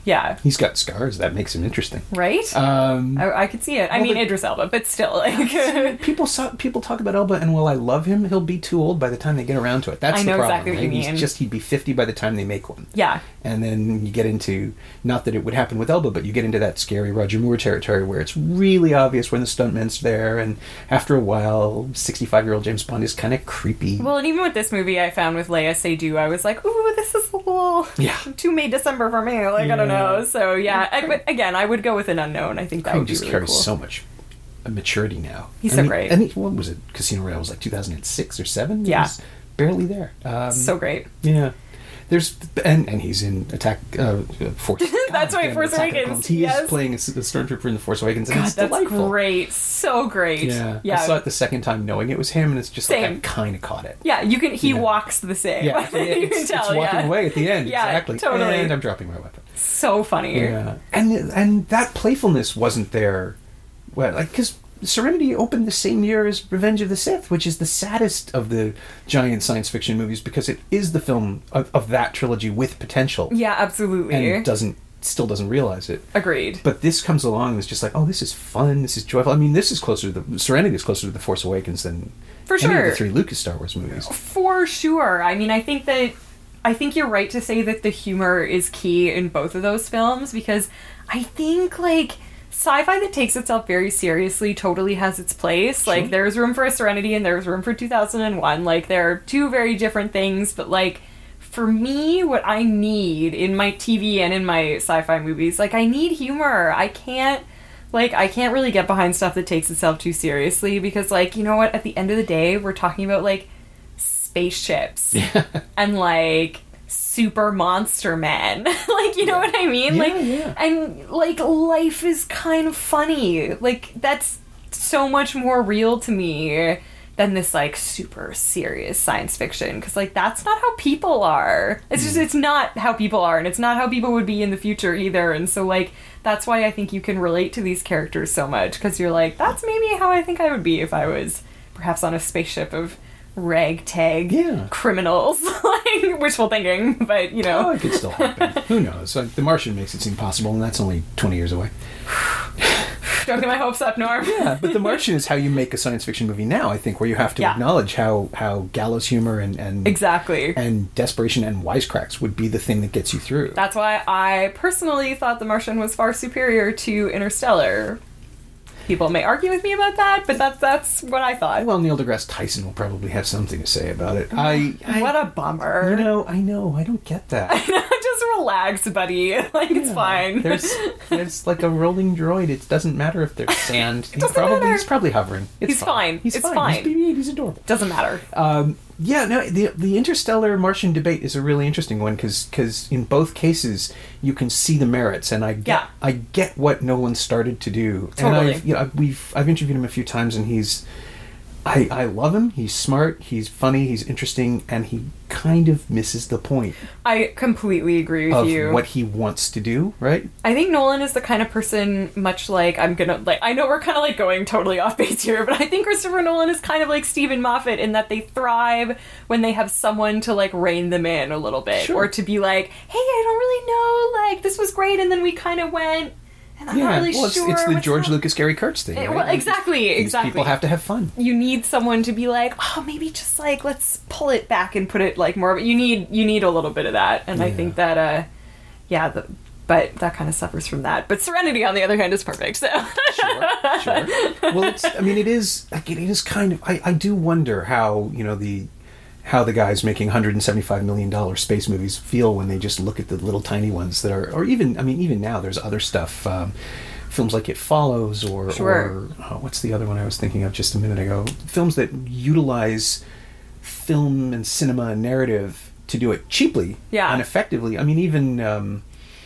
Yeah. He's got scars. That makes him interesting. Right? Um, I, I could see it. I well, mean, but- Idris Elba, but still. Like, people saw, people talk about Elba, and while I love him, he'll be too old by the time they get around to it. That's I the know problem. exactly what you right? mean. He's just he'd be fifty by the time they make one. yeah. And then you get into, not that it would happen with Elba, but you get into that scary Roger Moore territory where it's really obvious when the stuntman's there, and after a while, sixty-five-year-old James Bond is kind of creepy. Well, and even with this movie, I found with Léa Seydoux, I was like, ooh, this is a little Yeah. too May December for me. Like, I don't Yeah. know. So, yeah. I, but again, I would go with an unknown. I think that Craig would be just really carries cool. so much maturity now. He's I so mean, great. And he, what was it? Casino Royale was like two thousand six or seven? Yeah. He was barely there. Um, So great. Yeah. There's and and he's in Attack uh, Force. That's God right, damn, Force Attack of the Awakens, Clones. He yes. is playing a, s- a stormtrooper in the Force Awakens, and God, it's that's delightful. great. So great. Yeah. Yeah. I saw it the second time knowing it was him, and it's just like Same. I kind of caught it. Yeah, you can. He Yeah. walks the same. Yeah, you it's, can it's tell. walking yeah. away at the end. Yeah, exactly. totally. And I'm dropping my weapon. So funny. Yeah, and and that playfulness wasn't there. Well, like because Serenity opened the same year as Revenge of the Sith, which is the saddest of the giant science fiction movies because it is the film of, of that trilogy with potential, Yeah, absolutely. and doesn't still doesn't realize it. Agreed. But this comes along and it's just like, oh, this is fun, this is joyful. I mean, this is closer to the Serenity is closer to the Force Awakens than For any of sure. the three Lucas Star Wars movies. For sure. I mean, I think that I think you're right to say that the humor is key in both of those films because I think like sci-fi that takes itself very seriously totally has its place. Sure. Like there's room for a Serenity and there's room for two thousand one. Like they're two very different things, but like for me, what I need in my T V and in my sci-fi movies, like I need humor. I can't like I can't really get behind stuff that takes itself too seriously because like, you know what, at the end of the day, we're talking about like spaceships and like super monster men. Like, you know what I mean? Yeah, like yeah. and like life is kind of funny. Like that's so much more real to me than this like super serious science fiction because like that's not how people are. It's just it's not how people are, and it's not how people would be in the future either. And so like that's why I think you can relate to these characters so much because you're like, that's maybe how I think I would be if I was perhaps on a spaceship of ragtag Yeah. criminals. Like wishful thinking, but you know. Oh, it could still happen. Who knows? Like, The Martian makes it seem possible, and that's only twenty years away. Don't get my hopes up, Norm. Yeah, but The Martian is how you make a science fiction movie now, I think, where you have to Yeah. acknowledge how, how gallows humor and, and Exactly. and desperation and wisecracks would be the thing that gets you through. That's why I personally thought The Martian was far superior to Interstellar. People may argue with me about that, but that's that's what I thought. Well, Neil deGrasse Tyson will probably have something to say about it. I, I What a bummer. You know, I know, I don't get that. Just relax, buddy. Like it's Yeah. fine. There's there's like a rolling droid. It doesn't matter if there's sand. He's doesn't probably matter. he's probably hovering. It's He's fine. He's It's fine. fine. He's B B eight. He's adorable. Doesn't matter. Um, yeah, no, the the Interstellar Martian debate is a really interesting one because in both cases you can see the merits, and I get Yeah. I get what Nolan started to do. Totally. And I've, you know, we've I've interviewed him a few times, and he's I I love him. He's smart. He's funny. He's interesting, and he kind of misses the point I completely agree with of you. what he wants to do. Right? I think Nolan is the kind of person, much like I'm gonna like. I know we're kind of like going totally off base here, but I think Christopher Nolan is kind of like Stephen Moffat in that they thrive when they have someone to like rein them in a little bit, Sure. or to be like, "Hey, I don't really know. Like, this was great, and then we kind of went, and I'm yeah. not really well, it's, sure." it's the what's George hap-" Lucas, Gary Kurtz thing. Eh, Right? well, Like, exactly, these exactly. People have to have fun. You need someone to be like, "Oh, maybe just like let's pull it back and put it like more." But you need you need a little bit of that, and I Yeah. think that, uh, yeah, the, but that kind of suffers from that. But Serenity, on the other hand, is perfect. So Sure, sure. Well, it's. I mean, it is. Like, it is kind of. I, I do wonder how you know the how the guys making one hundred seventy-five million dollars space movies feel when they just look at the little tiny ones that are, or even. I mean, even now there's other stuff. Um, films like It Follows, or Sure. or oh, what's the other one I was thinking of just a minute ago? Films that utilize film and cinema and narrative to do it cheaply Yeah. and effectively. I mean, even. Um,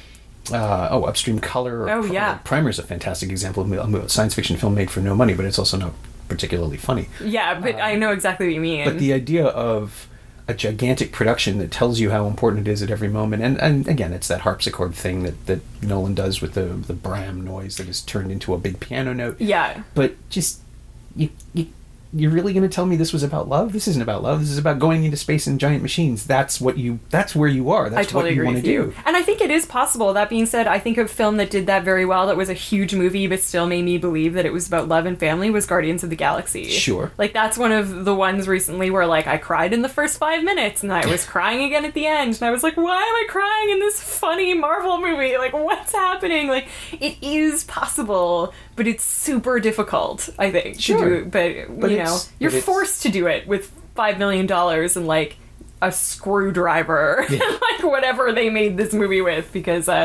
uh, oh, Upstream Color. Or Oh, Pri- yeah. Primer is a fantastic example of a science fiction film made for no money, but it's also not particularly funny. yeah, but I know exactly what you mean. But the idea of a gigantic production that tells you how important it is at every moment, and, and again, it's that harpsichord thing that, that Nolan does with the the Bram noise that is turned into a big piano note. yeah, But just you you you're really going to tell me this was about love? This isn't about love. This is about going into space in giant machines. That's what you, that's where you are. That's I totally what you agree want with to you. do. And I think it is possible. That being said, I think a film that did that very well, that was a huge movie, but still made me believe that it was about love and family, was Guardians of the Galaxy. Sure. Like, that's one of the ones recently where, like, I cried in the first five minutes, and I was crying again at the end, and I was like, why am I crying in this funny Marvel movie? Like, what's happening? Like, it is possible, but it's super difficult, I think, Sure. to do it. But, But you know, it's- you're but it's- forced to do it with five million dollars and, like, a screwdriver, Yeah. like whatever they made this movie with, because uh,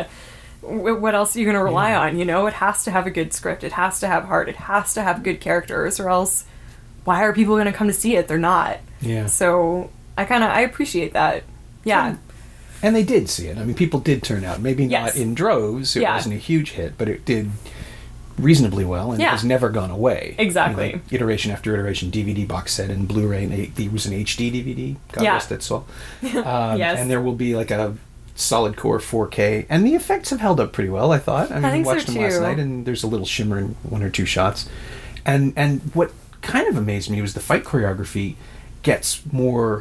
w- what else are you going to rely Yeah. on? You know, it has to have a good script, it has to have heart, it has to have good characters, or else why are people going to come to see it? They're not. Yeah. So I kind of I appreciate that. Yeah. And they did see it. I mean, people did turn out. Maybe Yes. not in droves. It Yeah. wasn't a huge hit, but it did reasonably well, and Yeah. it has never gone away. Exactly. You know, iteration after iteration, D V D box set and Blu-ray, and a- it was an H D D V D. God Yeah. rest its soul. Um, Yes. And there will be like a solid core four K, and the effects have held up pretty well, I thought. I mean, I think we so, watched them last too. night, and there's a little shimmer in one or two shots. And and what kind of amazed me was the fight choreography gets more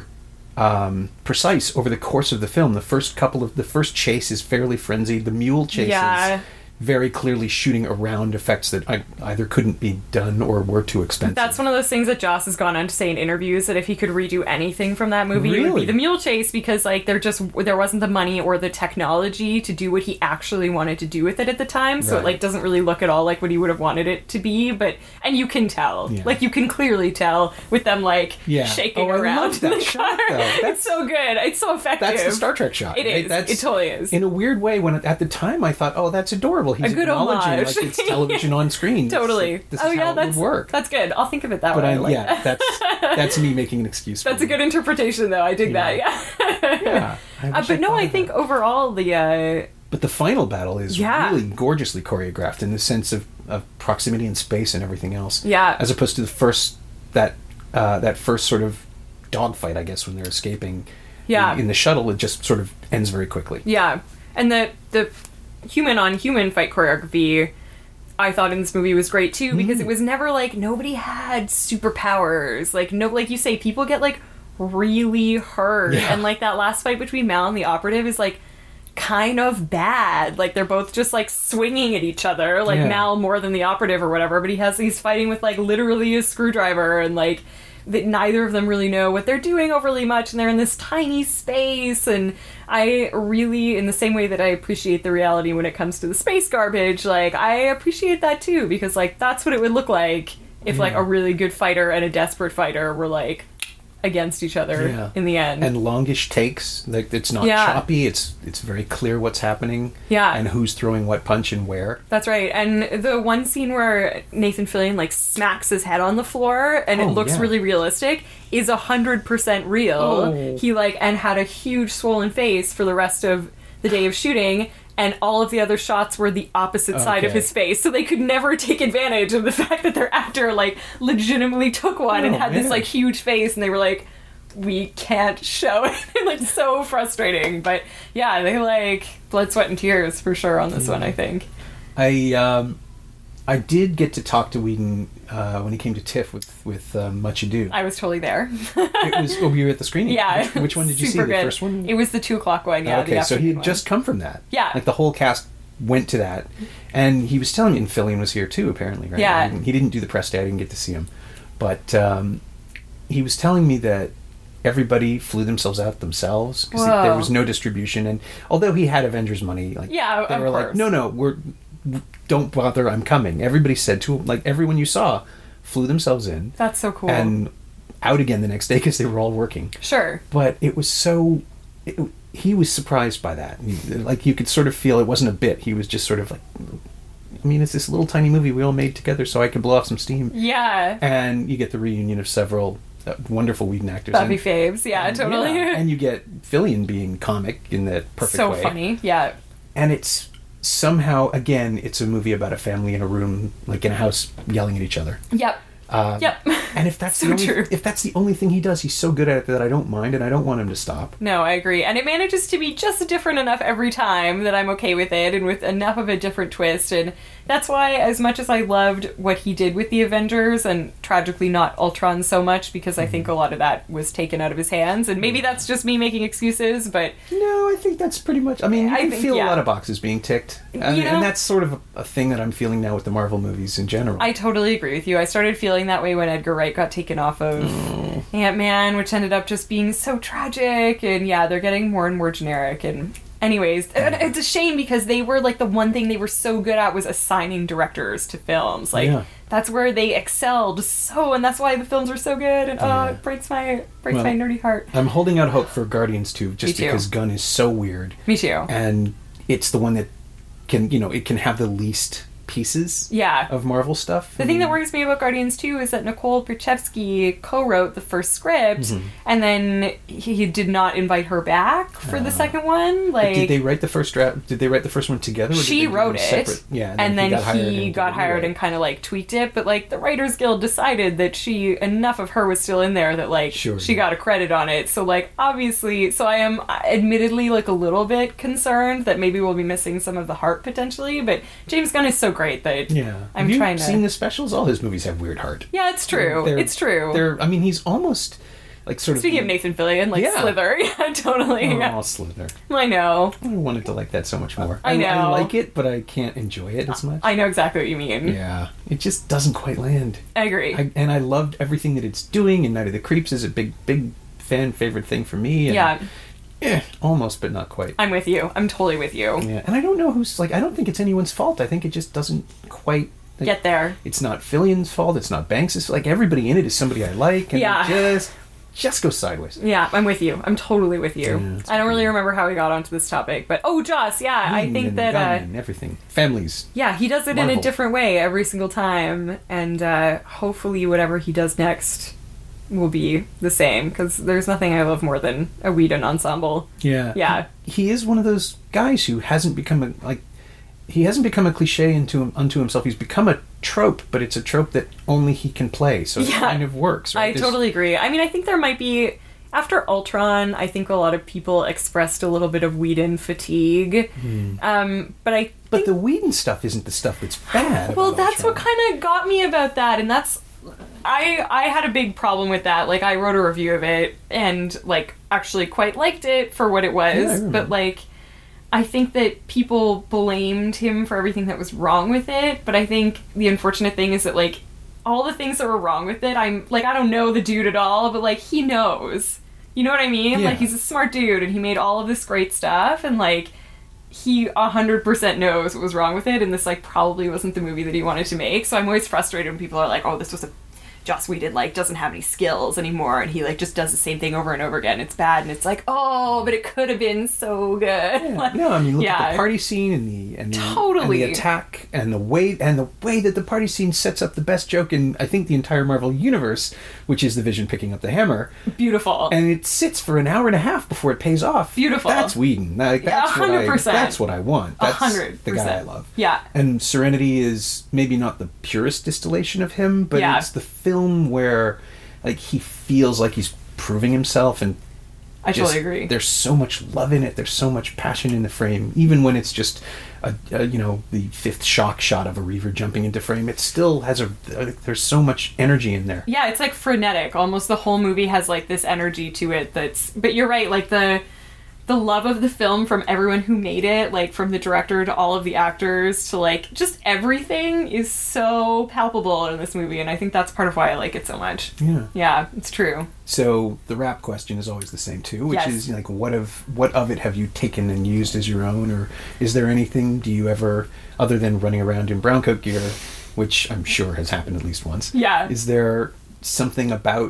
um, precise over the course of the film. The first couple of the first chase is fairly frenzied. The mule chase Yeah. is very clearly shooting around effects that I, either couldn't be done or were too expensive. That's one of those things that Joss has gone on to say in interviews, that if he could redo anything from that movie, it would Really? be the mule chase, because like there just there wasn't the money or the technology to do what he actually wanted to do with it at the time. So Right. it like doesn't really look at all like what he would have wanted it to be. But and you can tell, Yeah. like you can clearly tell with them like Yeah. shaking Oh, I around love that in the shot, car. though. It's That's- so good. It's so effective. That's the Star Trek shot. It right? is. That's, It totally is. In a weird way, when at the time I thought, oh, that's adorable. He's A good acknowledging homage. like it's television on screen. This is- Totally. This oh is yeah, how it that's would work. That's good. I'll think of it that But way. I, like yeah, that. that's that's me making an excuse. For That's a me. good interpretation, though. I dig Yeah. that. Yeah. Yeah, I Uh, wish but no, thought I of think that. overall the uh, But the final battle is Yeah. really gorgeously choreographed in the sense of, of proximity and space and everything else. Yeah. As opposed to the first that uh, that first sort of dogfight, I guess, when they're escaping. Yeah. In, in the shuttle, it just sort of ends very quickly. yeah, and the the human on human fight choreography, I thought in this movie was great too, because Mm. it was never like nobody had superpowers. Like no, like you say, people get like really hurt, Yeah. and like that last fight between Mal and the operative is like kind of bad. Like they're both just like swinging at each other, like Yeah. Mal more than the operative or whatever, but he has he's fighting with like literally a screwdriver, and like that neither of them really know what they're doing overly much, and they're in this tiny space. And I really, in the same way that I appreciate the reality when it comes to the space garbage, like I appreciate that too, because like that's what it would look like if like Yeah. a really good fighter and a desperate fighter were like against each other Yeah. in the end. And longish takes. Like it's not Yeah. choppy. It's it's very clear what's happening. Yeah. And who's throwing what punch and where. That's right. And the one scene where Nathan Fillion like smacks his head on the floor and it Oh, looks yeah. really realistic is a hundred percent real. Oh. He like and had a huge swollen face for the rest of the day of shooting, and all of the other shots were the opposite side of Okay. his face, so they could never take advantage of the fact that their actor like legitimately took one and Oh, had this man. like huge face, and they were like, we can't show it. Like so frustrating. But yeah, they like blood, sweat, and tears for sure on this one, I think. I um, I did get to talk to Whedon uh, when he came to TIFF with with uh, Much Ado. I was totally there. It was oh, you were at the screening. Yeah. Which, which one did you see? Super The good. first one. It was the two o'clock one, yeah. okay, the so he afternoon had just come from that. Yeah. Like the whole cast went to that, and he was telling me, and Fillion was here too, apparently, right? Yeah. He didn't, he didn't do the press day. I didn't get to see him, but um, he was telling me that everybody flew themselves out themselves because Whoa. there was no distribution, and although he had Avengers money, like Yeah, they of were like, course. no, no, we're don't bother, I'm coming. Everybody said to him, like everyone you saw, flew themselves in That's so cool. and out again the next day because they were all working. Sure. But it was so. It, he was surprised by that. He- like you could sort of feel it wasn't a bit. He was just sort of like, I mean, it's this little tiny movie we all made together, so I could blow off some steam. Yeah. And you get the reunion of several uh, wonderful Whedon actors. Buffy and, faves. Yeah, totally. yeah, and you get Fillion being comic in that perfect so way. funny. Yeah. And it's somehow again, it's a movie about a family in a room, like in a house, yelling at each other. Yep. Um, yep. And if that's So the only, true. if that's the only thing he does, he's so good at it that I don't mind, and I don't want him to stop. No, I agree. And it manages to be just different enough every time that I'm okay with it, and with enough of a different twist. And that's why, as much as I loved what he did with the Avengers, and tragically not Ultron so much, because I think a lot of that was taken out of his hands, and maybe that's just me making excuses, but... No, I think that's pretty much... I mean, you I can think, feel yeah. a lot of boxes being ticked. And, You know- and that's sort of a, a thing that I'm feeling now with the Marvel movies in general. I totally agree with you. I started feeling that way when Edgar Wright got taken off of Mm. Ant-Man, which ended up just being so tragic, and yeah, they're getting more and more generic, and anyways, and it's a shame because they were like the one thing they were so good at was assigning directors to films. Like, Yeah. that's where they excelled so, and that's why the films were so good, and Yeah. oh, it breaks my, breaks Well, my nerdy heart. I'm holding out hope for Guardians two, just Me too. because Gunn is so weird. Me too. And it's the one that can, you know, it can have the least pieces Yeah. of Marvel stuff. The thing that worries me about Guardians two is that Nicole Perchevsky co-wrote the first script, Mhm. and then he, he did not invite her back for the Uh, second one. Like, did they write the first draft? Did they write the first one together? Or did she they do wrote them it, separate? Yeah, and then, got hired he and got did the hired rewrite. and kind of like tweaked it. But like the Writers Guild decided that she enough of her was still in there that like Sure, she yeah. got a credit on it. So like obviously, so I am admittedly like a little bit concerned that maybe we'll be missing some of the heart potentially. But James Gunn is so great that Yeah, I'm have you trying to- seen the specials? All his movies have weird heart. yeah, it's true. They're- it's true. They're. I mean, he's almost like sort Speaking of. of Nathan Fillion, like Yeah. Slither, yeah, totally. Oh, Yeah. Slither. I know. I wanted to like that so much more. I know. I like it, but I can't enjoy it as much. I know exactly what you mean. Yeah, it just doesn't quite land. I agree. I, and I loved everything that it's doing, and Night of the Creeps is a big, big fan favorite thing for me. And, yeah, eh, almost, but not quite. I'm with you. I'm totally with you. Yeah, and I don't know who's like. I don't think it's anyone's fault. I think it just doesn't quite like, Get there. It's not Fillion's fault. It's not Banks's. Like everybody in it is somebody I like, and Yeah. it just just goes sideways. Yeah, I'm with you. I'm totally with you. Yeah, it's I don't really weird. remember how we got onto this topic, but oh, Joss, yeah, I Whedon think and that Gunn uh, and everything. Families. yeah, he does it in a Marvel. different way every single time, and uh, hopefully whatever he does next will be the same because there's nothing I love more than a Whedon ensemble. Yeah. Yeah. He is one of those guys who hasn't become a like. He hasn't become a cliche into unto himself. He's become a trope, but it's a trope that only he can play. So it Yeah. kind of works. Right? I There's- totally agree. I mean, I think there might be after Ultron. I think a lot of people expressed a little bit of Whedon fatigue, um, but I. But the Whedon stuff isn't the stuff that's bad. Well, about that's Ultron. what kind of got me about that, and that's I I had a big problem with that. Like I wrote a review of it and like actually quite liked it for what it Yeah, I was, remember. but like I think that people blamed him for everything that was wrong with it, but I think the unfortunate thing is that like all the things that were wrong with it, I'm like I don't know the dude at all, but like he knows. You know what I mean? Yeah. Like he's a smart dude and he made all of this great stuff and like he a hundred percent knows what was wrong with it, and this like probably wasn't the movie that he wanted to make. So I'm always frustrated when people are like, "Oh, this was a Joss Whedon like doesn't have any skills anymore, and he like just does the same thing over and over again. It's bad." And it's like, "Oh, but it could have been so good." Yeah, Like, no, I mean, look yeah. at the party scene and the and the, Totally. and the attack and the way and the way that the party scene sets up the best joke in I think the entire Marvel universe, which is the Vision picking up the hammer, Beautiful. and it sits for an hour and a half before it pays off. Beautiful. That's Whedon. Like, that's Yeah, what I. one hundred percent. That's what I want. A That's hundred the guy I percent. love. Yeah. And Serenity is maybe not the purest distillation of him, but Yeah. it's the film where like he feels like he's proving himself and I just- totally agree. There's so much love in it. There's so much passion in the frame, even when it's just a, a you know the fifth shock shot of a Reaver jumping into frame. It still has a. Uh, there's so much energy in there. Yeah, it's like frenetic. Almost the whole movie has like this energy to it that's but you're right, like the the love of the film from everyone who made it, like from the director to all of the actors to like just everything is so palpable in this movie, and I think that's part of why I like it so much. Yeah. Yeah, it's true. So the rap question is always the same too, which Yes. is like, what of what of it have you taken and used as your own, or is there anything? Do you ever, other than running around in brown coat gear, which I'm sure has happened at least once? Yeah. Is there something about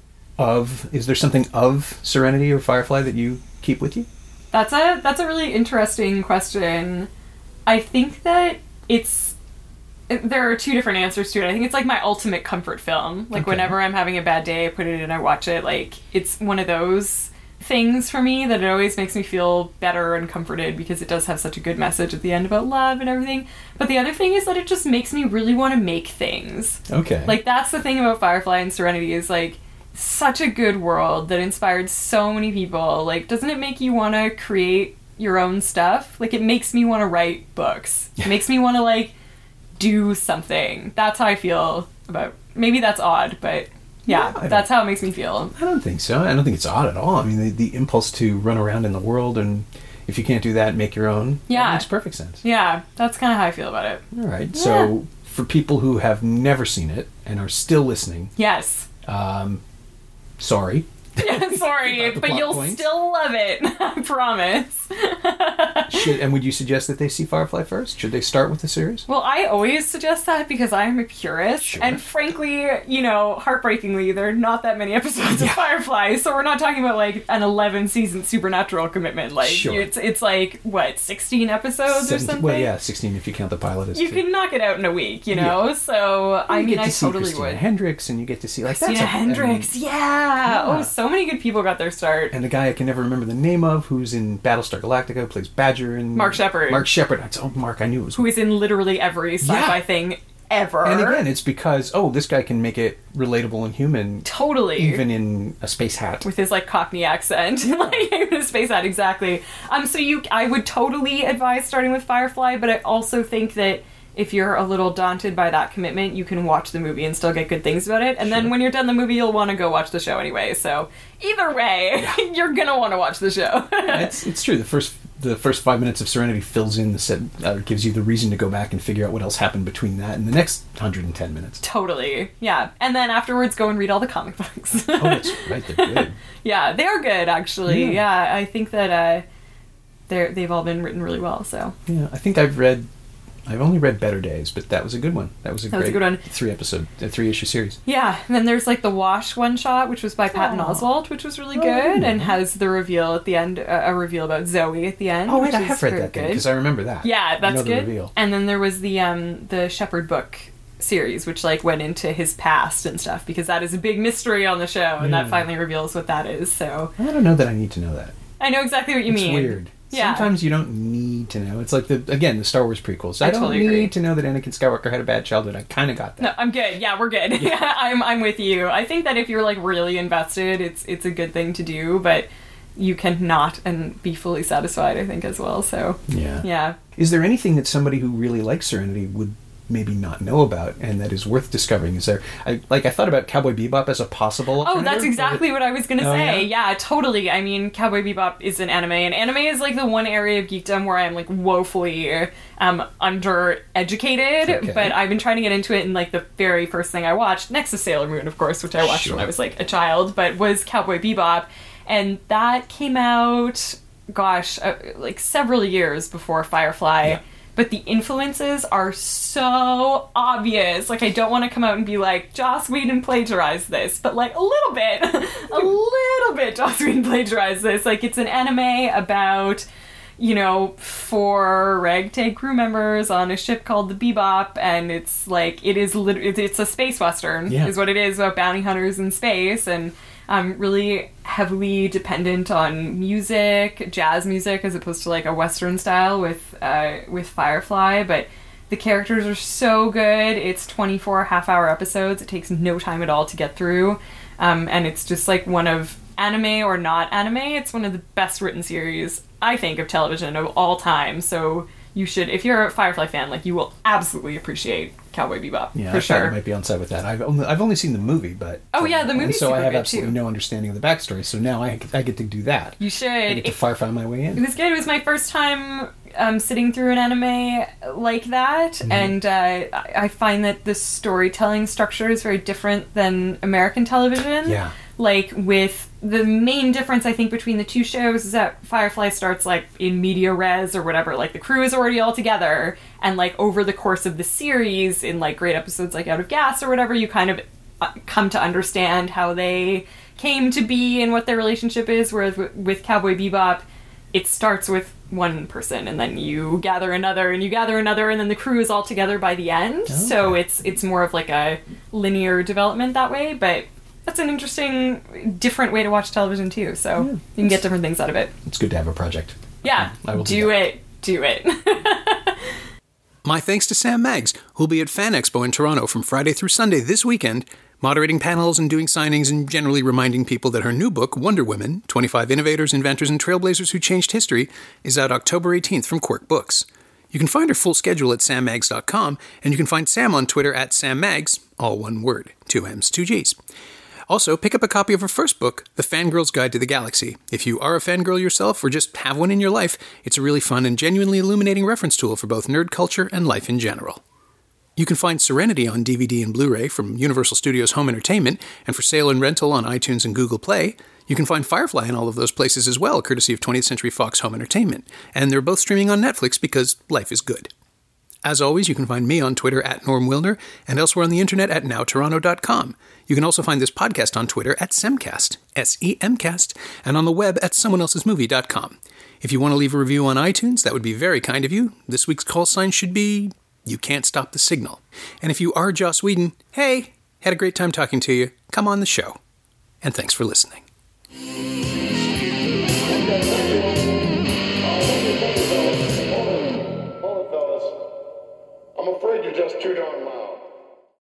of? Is there something of Serenity or Firefly that you keep with you? That's a that's a really interesting question. I think that it's there are two different answers to it. I think it's like my ultimate comfort film. Like Okay. whenever I'm having a bad day, I put it in, I watch it. Like it's one of those things for me that it always makes me feel better and comforted because it does have such a good message at the end about love and everything. But the other thing is that it just makes me really want to make things. Okay. Like, that's the thing about Firefly and Serenity is, like, such a good world that inspired so many people. Like, doesn't it make you want to create your own stuff? Like, it makes me want to write books. It makes me want to, like, do something. That's how I feel about... Maybe that's odd, but... Yeah, no, that's how it makes me feel. I don't think so. I don't think it's odd at all. I mean, the, the impulse to run around in the world, and if you can't do that, make your own. Yeah. That makes perfect sense. Yeah, that's kind of how I feel about it. All right. Yeah. So, for people who have never seen it and are still listening, Yes. um, sorry. Yeah, sorry, About the but plot you'll points. still love it. I promise. Should, and would you suggest that they see Firefly first? Should they start with the series? Well, I always suggest that because I am a purist. Sure. And frankly, you know, heartbreakingly, there are not that many episodes Yeah. of Firefly, so we're not talking about, like, an eleven-season supernatural commitment. Like, Sure. it's, it's like, what, sixteen episodes or seventeen something? Well, yeah, sixteen if you count the pilot as You two. can knock it out in a week, you know? So, I you mean, get to I see totally Christina would. Hendricks, and you get to see like Christina that's a- Hendricks, and, yeah. Yeah. Oh, so many good people got their start. and the guy I can never remember the name of, who's in Battlestar Galactica, plays Badger, and Mark Sheppard. Mark Sheppard. It's, oh, Mark, I knew it was. Who is in literally every sci-fi Yeah. thing ever. And again, it's because oh, this guy can make it relatable and human, Totally. even in a space hat. With his, like, Cockney accent. Like, his space hat, exactly. Um, so you, I would totally advise starting with Firefly, but I also think that if you're a little daunted by that commitment, you can watch the movie and still get good things about it. And then Sure. when you're done the movie, you'll want to go watch the show anyway. So either way, you're gonna want to watch the show. it's it's true. The first the first five minutes of Serenity fills in the set, uh, gives you the reason to go back and figure out what else happened between that and the next one hundred ten minutes. Totally. Yeah. And then afterwards, go and read all the comic books. Oh, that's right. They're good. Yeah, they are good, actually. Yeah. Yeah, I think that uh, they're they've all been written really well. So Yeah, I think I've read. I've only read Better Days, but that was a good one. That was a That was great a good one. three episode, uh, three issue series. yeah, and then there's like the Wash one shot, which was by Patton Aw. Oswalt, which was really Oh, I didn't good, know and that. has the reveal at the end, uh, a reveal about Zoe at the end. Oh, which wait, I is have read very that good. because I remember that. Yeah, I that's know the good. reveal. And then there was the um the Shepherd book series, which like went into his past and stuff, because that is a big mystery on the show, and Yeah. that finally reveals what that is. So I don't know that I need to know that. I know exactly what you it's mean. weird. Yeah. Sometimes you don't need to know. It's like the again the Star Wars prequels. I, I don't totally need agree. to know that Anakin Skywalker had a bad childhood. I kind of got that. No, I'm good. Yeah, we're good. Yeah. I'm I'm with you. I think that if you're like really invested, it's it's a good thing to do, but you can not and be fully satisfied, I think, as well. So Yeah. yeah. Is there anything that somebody who really likes Serenity would maybe not know about and that is worth discovering? Is there, I, like, I thought about Cowboy Bebop as a possible Oh, alternative, that's exactly but- what I was gonna Oh, say. yeah? Yeah? totally. I mean, Cowboy Bebop is an anime, and anime is like the one area of geekdom where I'm like woefully um, undereducated. Okay. But I've been trying to get into it, and like the very first thing I watched, next to Sailor Moon, of course, which I watched Sure. when I was like a child, but was Cowboy Bebop, and that came out, gosh, uh, like several years before Firefly. Yeah. But the influences are so obvious. Like, I don't want to come out and be like, Joss Whedon plagiarized this, but like a little bit, a little bit Joss Whedon plagiarized this. Like, it's an anime about, you know, four ragtag crew members on a ship called the Bebop, and it's like, it is lit- it's it's a space western, Yeah. is what it is, about bounty hunters in space, and um, really heavily dependent on music, jazz music, as opposed to like a Western style with uh, with Firefly. But the characters are so good. It's twenty-four half-hour episodes. It takes no time at all to get through, um, and it's just like one of, anime or not anime, it's one of the best written series, I think, of television of all time. So you should, if you're a Firefly fan, like, you will absolutely appreciate Cowboy Bebop, Yeah, for I thought I sure. might be on side with that. I've only, I've only seen the movie, but Oh, yeah, the and movie's so I super have good, absolutely too. no understanding of the backstory. So now I, I get to do that. You I should. get to If- Firefly my way It in. was good. It was my first time um, sitting through an anime like that, Mm-hmm. and uh, I I find that the storytelling structure is very different than American television. Yeah. Like, with the main difference, I think, between the two shows is that Firefly starts, like, in media res or whatever. Like, the crew is already all together, and, like, over the course of the series, in, like, great episodes like Out of Gas or whatever, you kind of uh, come to understand how they came to be and what their relationship is, whereas w- with Cowboy Bebop, it starts with one person, and then you gather another, and you gather another, and then the crew is all together by the end. So Okay. it's it's more of like a linear development that way, but that's an interesting, different way to watch television too. So yeah, you can get different things out of it. It's good to have a project. Yeah, I will do, do it. Do it. My thanks to Sam Maggs, who'll be at Fan Expo in Toronto from Friday through Sunday this weekend, moderating panels and doing signings and generally reminding people that her new book, Wonder Women, twenty-five Innovators, Inventors, and Trailblazers Who Changed History, is out October eighteenth from Quirk Books. You can find her full schedule at sam maggs dot com, and you can find Sam on Twitter at Sam Maggs, all one word, two M's, two G's. Also, pick up a copy of her first book, The Fangirl's Guide to the Galaxy. If you are a fangirl yourself or just have one in your life, it's a really fun and genuinely illuminating reference tool for both nerd culture and life in general. You can find Serenity on D V D and Blu-ray from Universal Studios Home Entertainment and for sale and rental on iTunes and Google Play. You can find Firefly in all of those places as well, courtesy of twentieth Century Fox Home Entertainment. And they're both streaming on Netflix because life is good. As always, you can find me on Twitter at Norm Wilner and elsewhere on the internet at now toronto dot com. You can also find this podcast on Twitter at Semcast, S E M cast, and on the web at someone else's movie dot com. If you want to leave a review on iTunes, that would be very kind of you. This week's call sign should be, You Can't Stop the Signal. And if you are Joss Whedon, hey, had a great time talking to you. Come on the show. And thanks for listening.